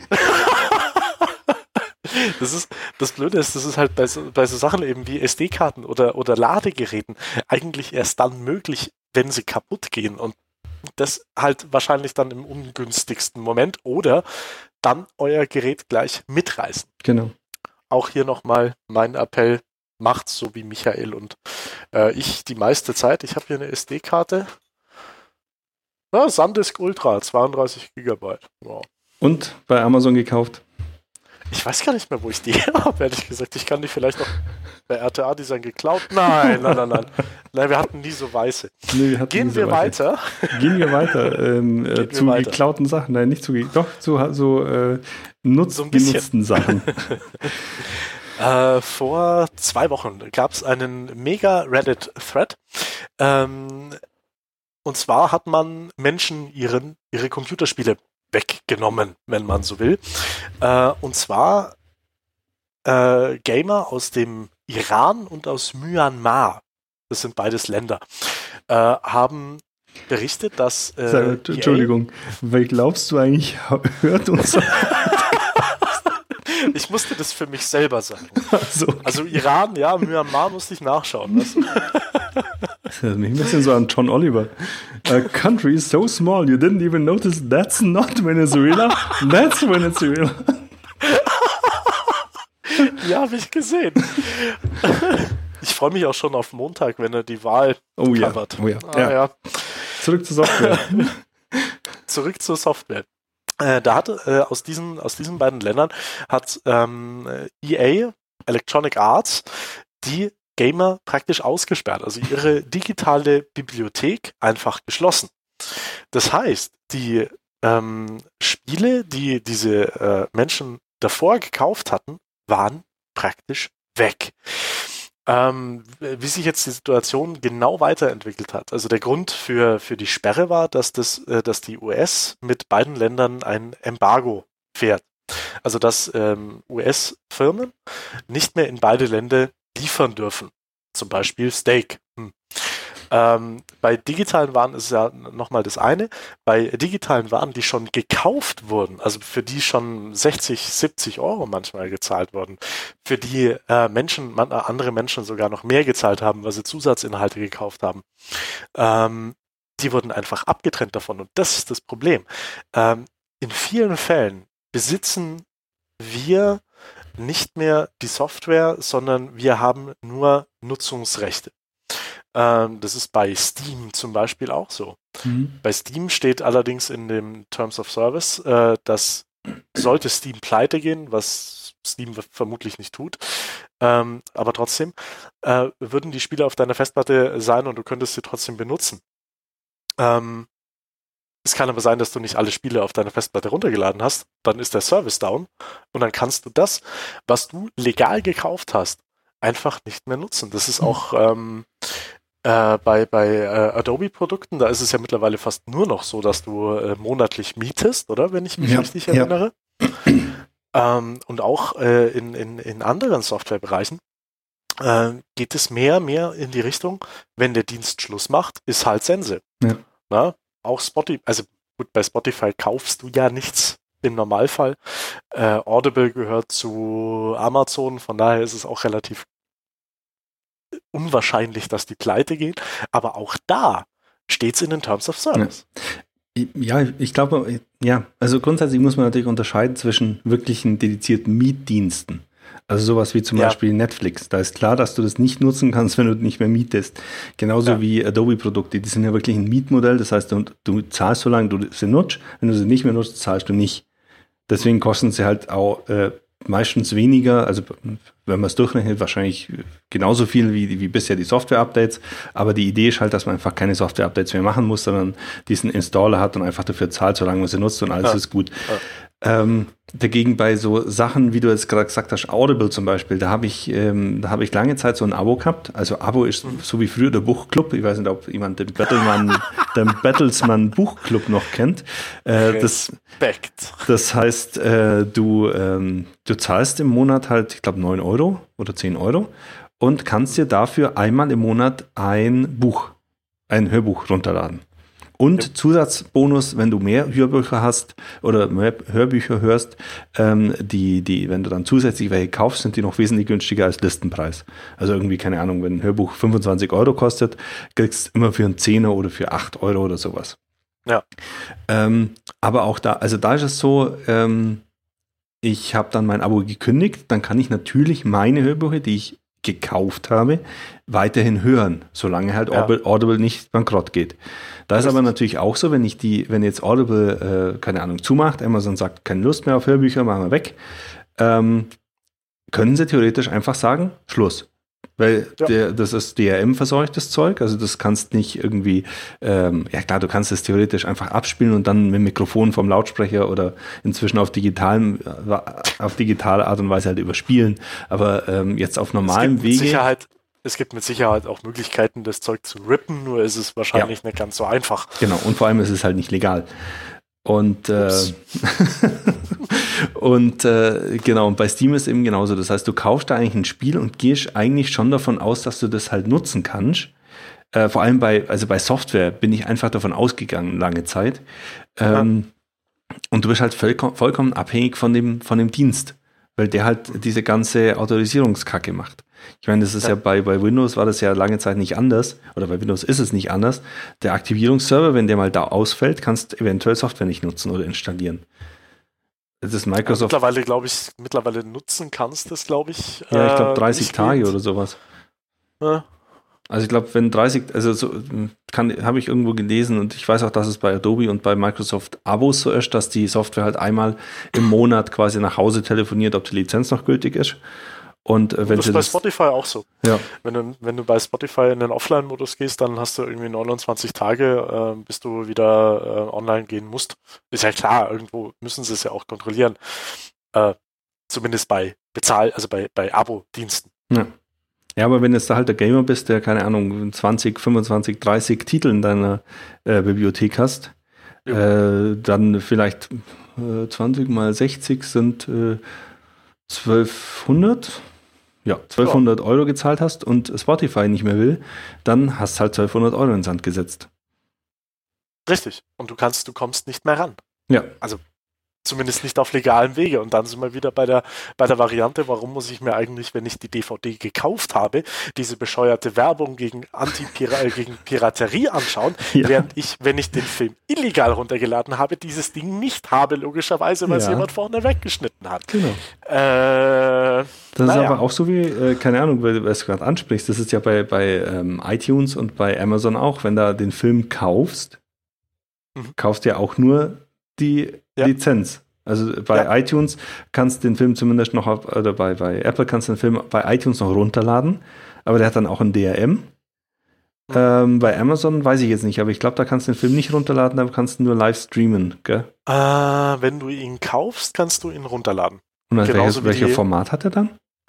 Das ist, das Blöde ist, das ist halt bei so, bei so Sachen eben wie S D-Karten oder, oder Ladegeräten eigentlich erst dann möglich, wenn sie kaputt gehen und das halt wahrscheinlich dann im ungünstigsten Moment oder dann euer Gerät gleich mitreißen. Genau. Auch hier nochmal mein Appell, macht's so wie Michael und äh, ich die meiste Zeit. Ich habe hier eine S D-Karte. Ja, SanDisk Ultra, zweiunddreißig Gigabyte. Wow. Und bei Amazon gekauft? Ich weiß gar nicht mehr, wo ich die habe, ehrlich gesagt. Ich kann die vielleicht auch bei R T A-Design geklaut. Nein, nein, nein, nein. Nein, wir hatten nie so weiße. Nee, wir Gehen nie wir so weiter. Gehen wir weiter ähm, Gehen zu wir weiter. geklauten Sachen. Nein, nicht zu doch zu so äh, nutz, So ein genutzten Sachen. äh, vor zwei Wochen gab es einen mega Reddit-Thread. Ähm, und zwar hat man Menschen ihren, ihre Computerspiele weggenommen, wenn man so will. Äh, und zwar äh, Gamer aus dem Iran und aus Myanmar, das sind beides Länder, äh, haben berichtet, dass äh, Sag, Entschuldigung, weil glaubst du eigentlich, hört uns Ich musste das für mich selber sagen. so, okay. Also Iran, ja, Myanmar musste ich nachschauen. Weißt du? Das ist mich ein bisschen so an John Oliver. A country is so small, you didn't even notice that's not Venezuela, that's Venezuela. Ja, habe ich gesehen. Ich freue mich auch schon auf Montag, wenn er die Wahl oh ja. covert. Oh ja. Ah, ja. ja. Zurück zur Software. Zurück zur Software. Äh, da hat äh, aus diesen aus diesen beiden Ländern hat ähm, E A, Electronic Arts, die Gamer praktisch ausgesperrt, also ihre digitale Bibliothek einfach geschlossen. Das heißt, die ähm, Spiele, die diese äh, Menschen davor gekauft hatten, waren praktisch weg. Ähm, wie sich jetzt die Situation genau weiterentwickelt hat. Also der Grund für, für die Sperre war, dass, das, äh, dass die U S mit beiden Ländern ein Embargo fährt. Also dass ähm, U S-Firmen nicht mehr in beide Länder liefern dürfen. Zum Beispiel Steak. Hm. Ähm, bei digitalen Waren ist es ja nochmal das eine. Bei digitalen Waren, die schon gekauft wurden, also für die schon sechzig, siebzig Euro manchmal gezahlt wurden, für die äh, Menschen, man, äh, andere Menschen sogar noch mehr gezahlt haben, weil sie Zusatzinhalte gekauft haben, ähm, die wurden einfach abgetrennt davon. Und das ist das Problem. Ähm, in vielen Fällen besitzen wir nicht mehr die Software, sondern wir haben nur Nutzungsrechte. Ähm, das ist bei Steam zum Beispiel auch so. Mhm. Bei Steam steht allerdings in dem Terms of Service, äh, dass sollte Steam pleite gehen, was Steam vermutlich nicht tut, ähm, aber trotzdem äh, würden die Spiele auf deiner Festplatte sein und du könntest sie trotzdem benutzen. Ähm, Es kann aber sein, dass du nicht alle Spiele auf deiner Festplatte runtergeladen hast, dann ist der Service down und dann kannst du das, was du legal gekauft hast, einfach nicht mehr nutzen. Das ist auch ähm, äh, bei, bei äh, Adobe-Produkten, da ist es ja mittlerweile fast nur noch so, dass du äh, monatlich mietest, oder? Wenn ich mich ja, richtig erinnere. Ja. Ähm, und auch äh, in, in, in anderen Softwarebereichen äh, geht es mehr, mehr in die Richtung, wenn der Dienst Schluss macht, ist halt Sense. Ja. Na? Auch Spotify, also gut, bei Spotify kaufst du ja nichts im Normalfall. Äh, Audible gehört zu Amazon, von daher ist es auch relativ unwahrscheinlich, dass die pleite gehen. Aber auch da steht es in den Terms of Service. Ja, ja ich glaube, ja, also grundsätzlich muss man natürlich unterscheiden zwischen wirklichen dedizierten Mietdiensten. Also sowas wie zum Ja. Beispiel Netflix. Da ist klar, dass du das nicht nutzen kannst, wenn du nicht mehr mietest. Genauso Ja. wie Adobe-Produkte. Die sind ja wirklich ein Mietmodell. Das heißt, du, du zahlst, solange du sie nutzt. Wenn du sie nicht mehr nutzt, zahlst du nicht. Deswegen kosten sie halt auch äh, meistens weniger. Also wenn man es durchrechnet, wahrscheinlich genauso viel wie, wie bisher die Software-Updates. Aber die Idee ist halt, dass man einfach keine Software-Updates mehr machen muss, sondern diesen Installer hat und einfach dafür zahlt, solange man sie nutzt und alles Ja. ist gut. Ja. Ähm, dagegen bei so Sachen, wie du jetzt gerade gesagt hast, Audible zum Beispiel, da habe ich, ähm, da habe ich lange Zeit so ein Abo gehabt. Also Abo ist Mhm. so wie früher der Buchclub. Ich weiß nicht, ob jemand den Battleman, den Battlesman Buchclub noch kennt. Äh, das, Respekt. das heißt, äh, du, ähm, du zahlst im Monat halt, ich glaube, neun Euro oder zehn Euro und kannst dir dafür einmal im Monat ein Buch, ein Hörbuch runterladen. Und Ja. Zusatzbonus, wenn du mehr Hörbücher hast oder mehr Hörbücher hörst, ähm, die, die, wenn du dann zusätzlich welche kaufst, sind die noch wesentlich günstiger als Listenpreis. Also irgendwie, keine Ahnung, wenn ein Hörbuch fünfundzwanzig Euro kostet, kriegst du immer für einen Zehner oder für acht Euro oder sowas. Ja. Ähm, aber auch da, also da ist es so, ähm, ich habe dann mein Abo gekündigt, dann kann ich natürlich meine Hörbücher, die ich gekauft habe, weiterhin hören, solange halt Ja. Audible, Audible nicht bankrott geht. Da ist Richtig. aber natürlich auch so, wenn ich die, wenn jetzt Audible, äh, keine Ahnung, zumacht, Amazon sagt, keine Lust mehr auf Hörbücher, machen wir weg, ähm, können sie theoretisch einfach sagen, Schluss. Weil Ja. der, das ist D R M-verseuchtes Zeug, also das kannst nicht irgendwie, ähm, ja klar, du kannst es theoretisch einfach abspielen und dann mit dem Mikrofon vom Lautsprecher oder inzwischen auf digitalen, auf digitale Art und Weise halt überspielen, aber ähm, jetzt auf Es normalem gibt mit Wege. Sicherheit, es gibt mit Sicherheit auch Möglichkeiten, das Zeug zu rippen, nur ist es wahrscheinlich nicht ganz so einfach. Genau, und vor allem ist es halt nicht legal. Und äh, Ups. und äh, genau, und bei Steam ist eben genauso. Das heißt, du kaufst da eigentlich ein Spiel und gehst eigentlich schon davon aus, dass du das halt nutzen kannst. Äh, vor allem bei, also bei Software bin ich einfach davon ausgegangen, lange Zeit. Ähm, ja. Und du bist halt vollkommen, vollkommen abhängig von dem, von dem Dienst, weil der halt diese ganze Autorisierungskacke macht. Ich meine, das ist ja, ja bei, bei Windows war das ja lange Zeit nicht anders, oder bei Windows ist es nicht anders. Der Aktivierungsserver, wenn der mal da ausfällt, kannst du eventuell Software nicht nutzen oder installieren. Das ist Microsoft. Ja, mittlerweile, glaube ich, mittlerweile nutzen kannst du das, glaube ich. Ja, ich glaube äh, dreißig Tage geht. oder sowas. Ja. Also ich glaube, wenn dreißig, also so habe ich irgendwo gelesen und ich weiß auch, dass es bei Adobe und bei Microsoft Abos so ist, dass die Software halt einmal im Monat quasi nach Hause telefoniert, ob die Lizenz noch gültig ist. Und äh, wenn das ist bei Spotify auch so. Ja. Wenn du, wenn du bei Spotify in den Offline-Modus gehst, dann hast du irgendwie neunundzwanzig Tage, äh, bis du wieder äh, online gehen musst. Ist ja klar, irgendwo müssen sie es ja auch kontrollieren. Äh, zumindest bei Bezahl-, also bei, bei Abo-Diensten. Ja. Ja, aber wenn jetzt da halt der Gamer bist, der, keine Ahnung, zwanzig, fünfundzwanzig, dreißig Titel in deiner äh, Bibliothek hast, äh, dann vielleicht äh, zwanzig mal sechzig sind äh, zwölfhundert. Ja, zwölfhundert ja. Euro gezahlt hast und Spotify nicht mehr will, dann hast halt zwölfhundert Euro ins Sand gesetzt. Richtig. Und du kannst, du kommst nicht mehr ran. Ja. Also zumindest nicht auf legalem Wege. Und dann sind wir wieder bei der, bei der Variante, warum muss ich mir eigentlich, wenn ich die D V D gekauft habe, diese bescheuerte Werbung gegen Anti-Pira- gegen Piraterie anschauen, ja. während ich, wenn ich den Film illegal runtergeladen habe, dieses Ding nicht habe, logischerweise, weil es ja. jemand vorne weggeschnitten hat. Genau. Äh, das naja. ist aber auch so wie, äh, keine Ahnung, weil du es gerade ansprichst, das ist ja bei, bei ähm, iTunes und bei Amazon auch, wenn da den Film kaufst, mhm. kaufst du ja auch nur die ja. Lizenz. Also bei ja. iTunes kannst du den Film zumindest noch, auf, oder bei, bei Apple kannst du den Film bei iTunes noch runterladen, aber der hat dann auch ein D R M. Mhm. Ähm, bei Amazon weiß ich jetzt nicht, aber ich glaube, da kannst du den Film nicht runterladen, da kannst du nur live streamen, gell? Äh, wenn du ihn kaufst, kannst du ihn runterladen. Und also welches, welcher Format hat er dann?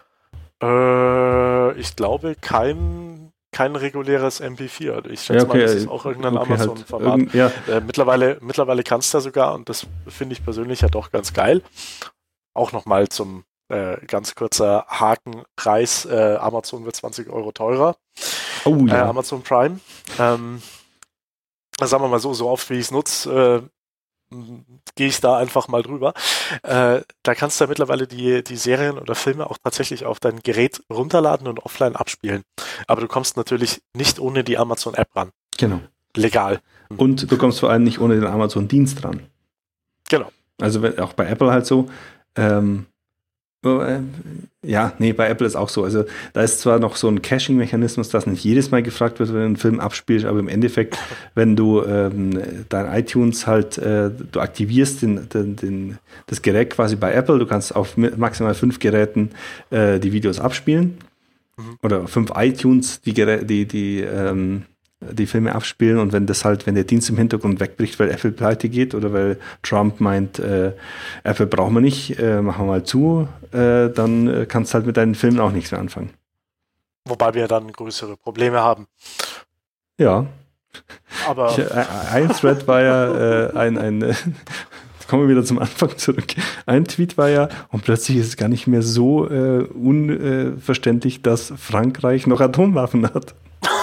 Äh, ich glaube, kein kein reguläres M P vier. Ich schätze ja, okay, mal, das ist auch irgendein okay, Amazon-Format. Halt ja. äh, mittlerweile, mittlerweile kannst du da sogar, und das finde ich persönlich ja doch ganz geil, auch nochmal zum äh, ganz kurzer Hakenpreis, äh, Amazon wird zwanzig Euro teurer. Oh ja. Äh, Amazon Prime. Ähm, sagen wir mal so, so oft wie ich es nutze, äh, gehe ich da einfach mal drüber. Äh, da kannst du ja mittlerweile die, die Serien oder Filme auch tatsächlich auf dein Gerät runterladen und offline abspielen. Aber du kommst natürlich nicht ohne die Amazon-App ran. Genau. Legal. Und du kommst vor allem nicht ohne den Amazon-Dienst ran. Genau. Also wenn, auch bei Apple halt so, ähm, Äh, ja, nee, bei Apple ist auch so. Also da ist zwar noch so ein Caching-Mechanismus, dass nicht jedes Mal gefragt wird, wenn du einen Film abspielst, aber im Endeffekt, wenn du ähm, dein iTunes halt, äh, du aktivierst den, den, den, das Gerät quasi bei Apple, du kannst auf maximal fünf Geräten äh, die Videos abspielen. Mhm. Oder fünf iTunes die, Gerä- die, die ähm, die Filme abspielen, und wenn das halt, wenn der Dienst im Hintergrund wegbricht, weil Apple pleite geht oder weil Trump meint, äh, Apple brauchen wir nicht, äh, machen wir mal zu, äh, dann äh, kannst du halt mit deinen Filmen auch nichts mehr anfangen. Wobei wir dann größere Probleme haben. Ja. Aber ich, äh, ein Thread war ja äh, ein, ein äh, kommen wir wieder zum Anfang zurück. Ein Tweet war ja, und plötzlich ist es gar nicht mehr so äh, unverständlich, dass Frankreich noch Atomwaffen hat.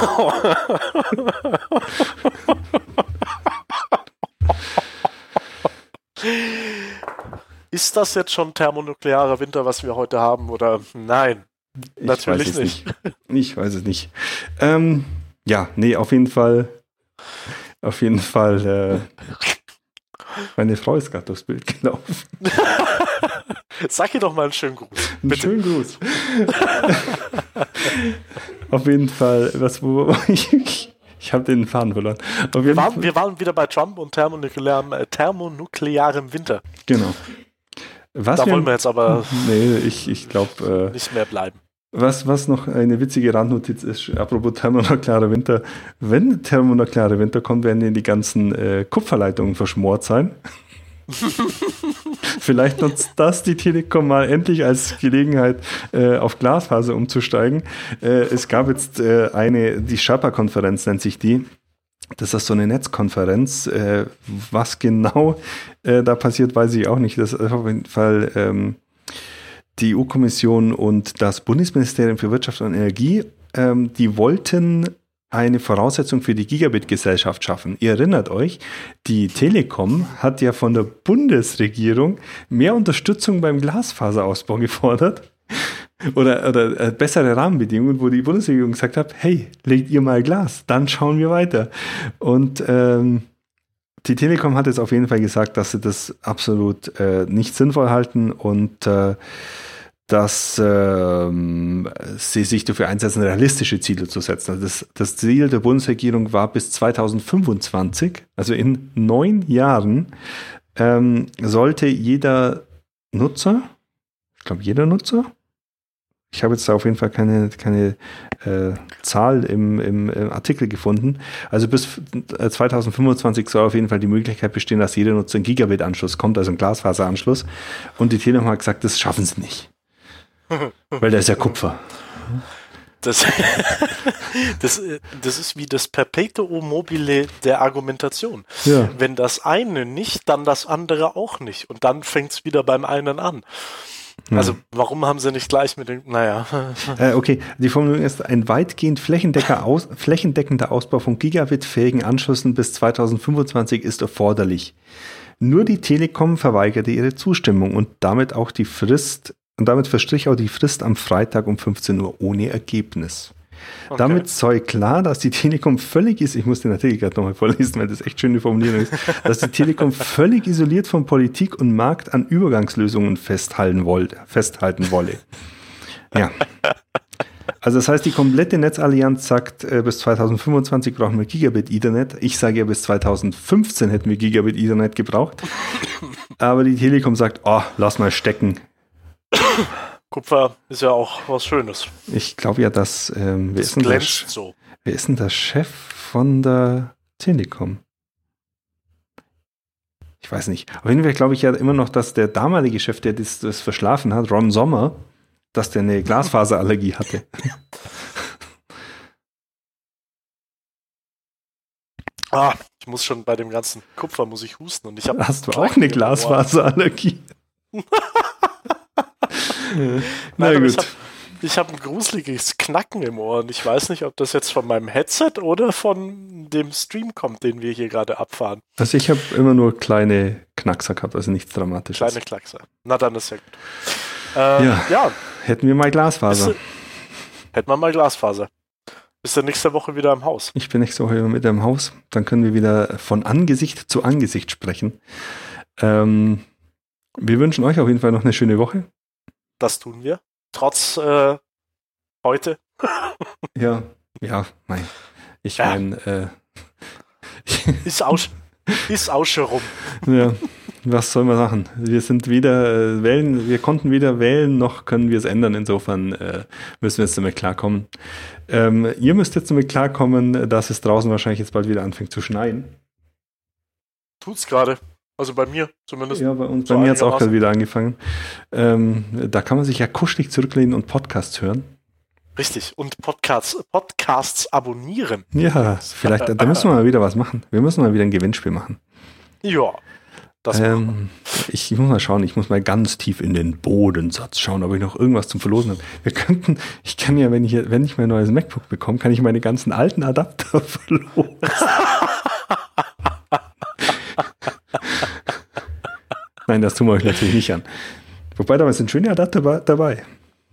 Ist das jetzt schon thermonuklearer Winter, was wir heute haben, oder nein? Ich Natürlich weiß es nicht. nicht. Ich weiß es nicht. Ähm, ja, nee, auf jeden Fall. Auf jeden Fall. Äh, meine Frau ist gerade aufs Bild gelaufen. Sag ihr doch mal einen schönen Gruß. Einen Bitte. schönen Gruß. Auf jeden Fall, was, wo, wo ich, ich, ich habe den Faden verloren. Auf Wir waren, wir waren wieder bei Trump und thermonuklearem, äh, thermonuklearem Winter. Genau. Was da wir, wollen wir jetzt aber nee, ich, ich glaube, äh, nicht mehr bleiben. Was, was noch eine witzige Randnotiz ist, apropos thermonuklearer Winter, wenn thermonuklearer Winter kommt, werden die ganzen äh, Kupferleitungen verschmort sein. Vielleicht nutzt das die Telekom mal endlich als Gelegenheit, äh, auf Glasfaser umzusteigen. Äh, es gab jetzt äh, eine, die Sherpa-Konferenz nennt sich die. Das ist so eine Netzkonferenz. Äh, was genau äh, da passiert, weiß ich auch nicht. Das ist auf jeden Fall ähm, die E U-Kommission und das Bundesministerium für Wirtschaft und Energie, ähm, die wollten eine Voraussetzung für die Gigabit-Gesellschaft schaffen. Ihr erinnert euch, die Telekom hat ja von der Bundesregierung mehr Unterstützung beim Glasfaserausbau gefordert oder, oder äh, bessere Rahmenbedingungen, wo die Bundesregierung gesagt hat, hey, legt ihr mal Glas, dann schauen wir weiter. Und ähm, die Telekom hat jetzt auf jeden Fall gesagt, dass sie das absolut äh, nicht sinnvoll halten und äh, dass ähm, sie sich dafür einsetzen, realistische Ziele zu setzen. Also das, das Ziel der Bundesregierung war bis zweitausendfünfundzwanzig, also in neun Jahren, ähm, sollte jeder Nutzer, ich glaube jeder Nutzer, ich habe jetzt da auf jeden Fall keine, keine äh, Zahl im, im, im Artikel gefunden. Also bis zweitausendfünfundzwanzig soll auf jeden Fall die Möglichkeit bestehen, dass jeder Nutzer einen Gigabit-Anschluss kommt, also einen Glasfaseranschluss. Und die Telekom hat gesagt, das schaffen sie nicht. Weil da ist ja Kupfer. Das, das, das ist wie das Perpetuum mobile der Argumentation. Ja. Wenn das eine nicht, dann das andere auch nicht. Und dann fängt es wieder beim einen an. Also warum haben sie nicht gleich mit dem, naja. Äh, okay, die Formulierung ist ein weitgehend flächendecker aus, flächendeckender Ausbau von Gigabit-fähigen Anschlüssen bis zweitausendfünfundzwanzig ist erforderlich. Nur die Telekom verweigerte ihre Zustimmung und damit auch die Frist, und damit verstrich auch die Frist am Freitag um fünfzehn Uhr ohne Ergebnis. Okay. Damit soll klar, dass die Telekom völlig ist, ich muss den Artikel gerade nochmal vorlesen, weil das echt schöne Formulierung ist, dass die Telekom völlig isoliert von Politik und Markt an Übergangslösungen festhalten wollte. Festhalten wolle. Ja. Also das heißt, die komplette Netzallianz sagt, äh, bis zweitausendfünfundzwanzig brauchen wir Gigabit Ethernet. Ich sage ja, bis zweitausendfünfzehn hätten wir Gigabit Ethernet gebraucht. Aber die Telekom sagt, oh, lass mal stecken. Kupfer ist ja auch was Schönes. Ich glaube ja, dass ähm, wer, das ist denn glänzt der, so. Wer ist denn der Chef von der Telekom? Ich weiß nicht. Auf jeden Fall glaube ich ja immer noch, dass der damalige Chef, der das, das verschlafen hat, Ron Sommer, dass der eine Glasfaserallergie hatte. Ah, ich muss schon bei dem ganzen Kupfer muss ich husten und ich habe. Hast du auch eine Glasfaserallergie? Nein, Na gut. Ich habe hab ein gruseliges Knacken im Ohr und ich weiß nicht, ob das jetzt von meinem Headset oder von dem Stream kommt, den wir hier gerade abfahren. Also ich habe immer nur kleine Knackser gehabt, also nichts Dramatisches. Kleine Knackser. Na dann ist ja gut. Äh, ja. ja. Hätten wir mal Glasfaser. Du, hätten wir mal Glasfaser. Bist du nächste Woche wieder im Haus? Ich bin nächste Woche mit im Haus. Dann können wir wieder von Angesicht zu Angesicht sprechen. Ähm, wir wünschen euch auf jeden Fall noch eine schöne Woche. das tun wir. Trotz äh, heute. Ja, ja, mein. Ich Ja. meine, äh, Ist auch, ist auch schon rum. ja, was soll man machen? Wir sind weder äh, wählen, wir konnten weder wählen, noch können wir es ändern. Insofern äh, müssen wir jetzt damit klarkommen. Ähm, ihr müsst jetzt damit klarkommen, dass es draußen wahrscheinlich jetzt bald wieder anfängt zu schneien. Tut's gerade. Also bei mir zumindest. Ja, bei uns, So bei mir hat es auch einigermaßen. gerade wieder angefangen. Ähm, da kann man sich ja kuschelig zurücklehnen und Podcasts hören. Richtig. Und Podcasts, Podcasts abonnieren. Ja, vielleicht, da müssen wir mal wieder was machen. Wir müssen mal wieder ein Gewinnspiel machen. Ja. Das machen Ähm, ich, ich muss mal schauen, ich muss mal ganz tief in den Bodensatz schauen, ob ich noch irgendwas zum Verlosen habe. Wir könnten, ich kann ja, wenn ich, wenn ich mein neues MacBook bekomme, kann ich meine ganzen alten Adapter verlosen. Nein, das tun wir euch natürlich nicht an. Wobei, da sind schöne Adapter ba- dabei.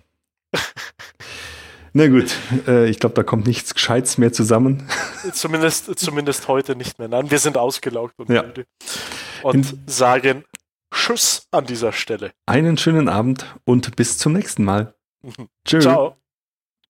Na gut, äh, ich glaube, da kommt nichts Gescheites mehr zusammen. Zumindest, zumindest heute nicht mehr. Nein, wir sind ausgelaugt und Ja. müde. Und In- sagen Tschüss an dieser Stelle. Einen schönen Abend und bis zum nächsten Mal. Tschüss. Ciao.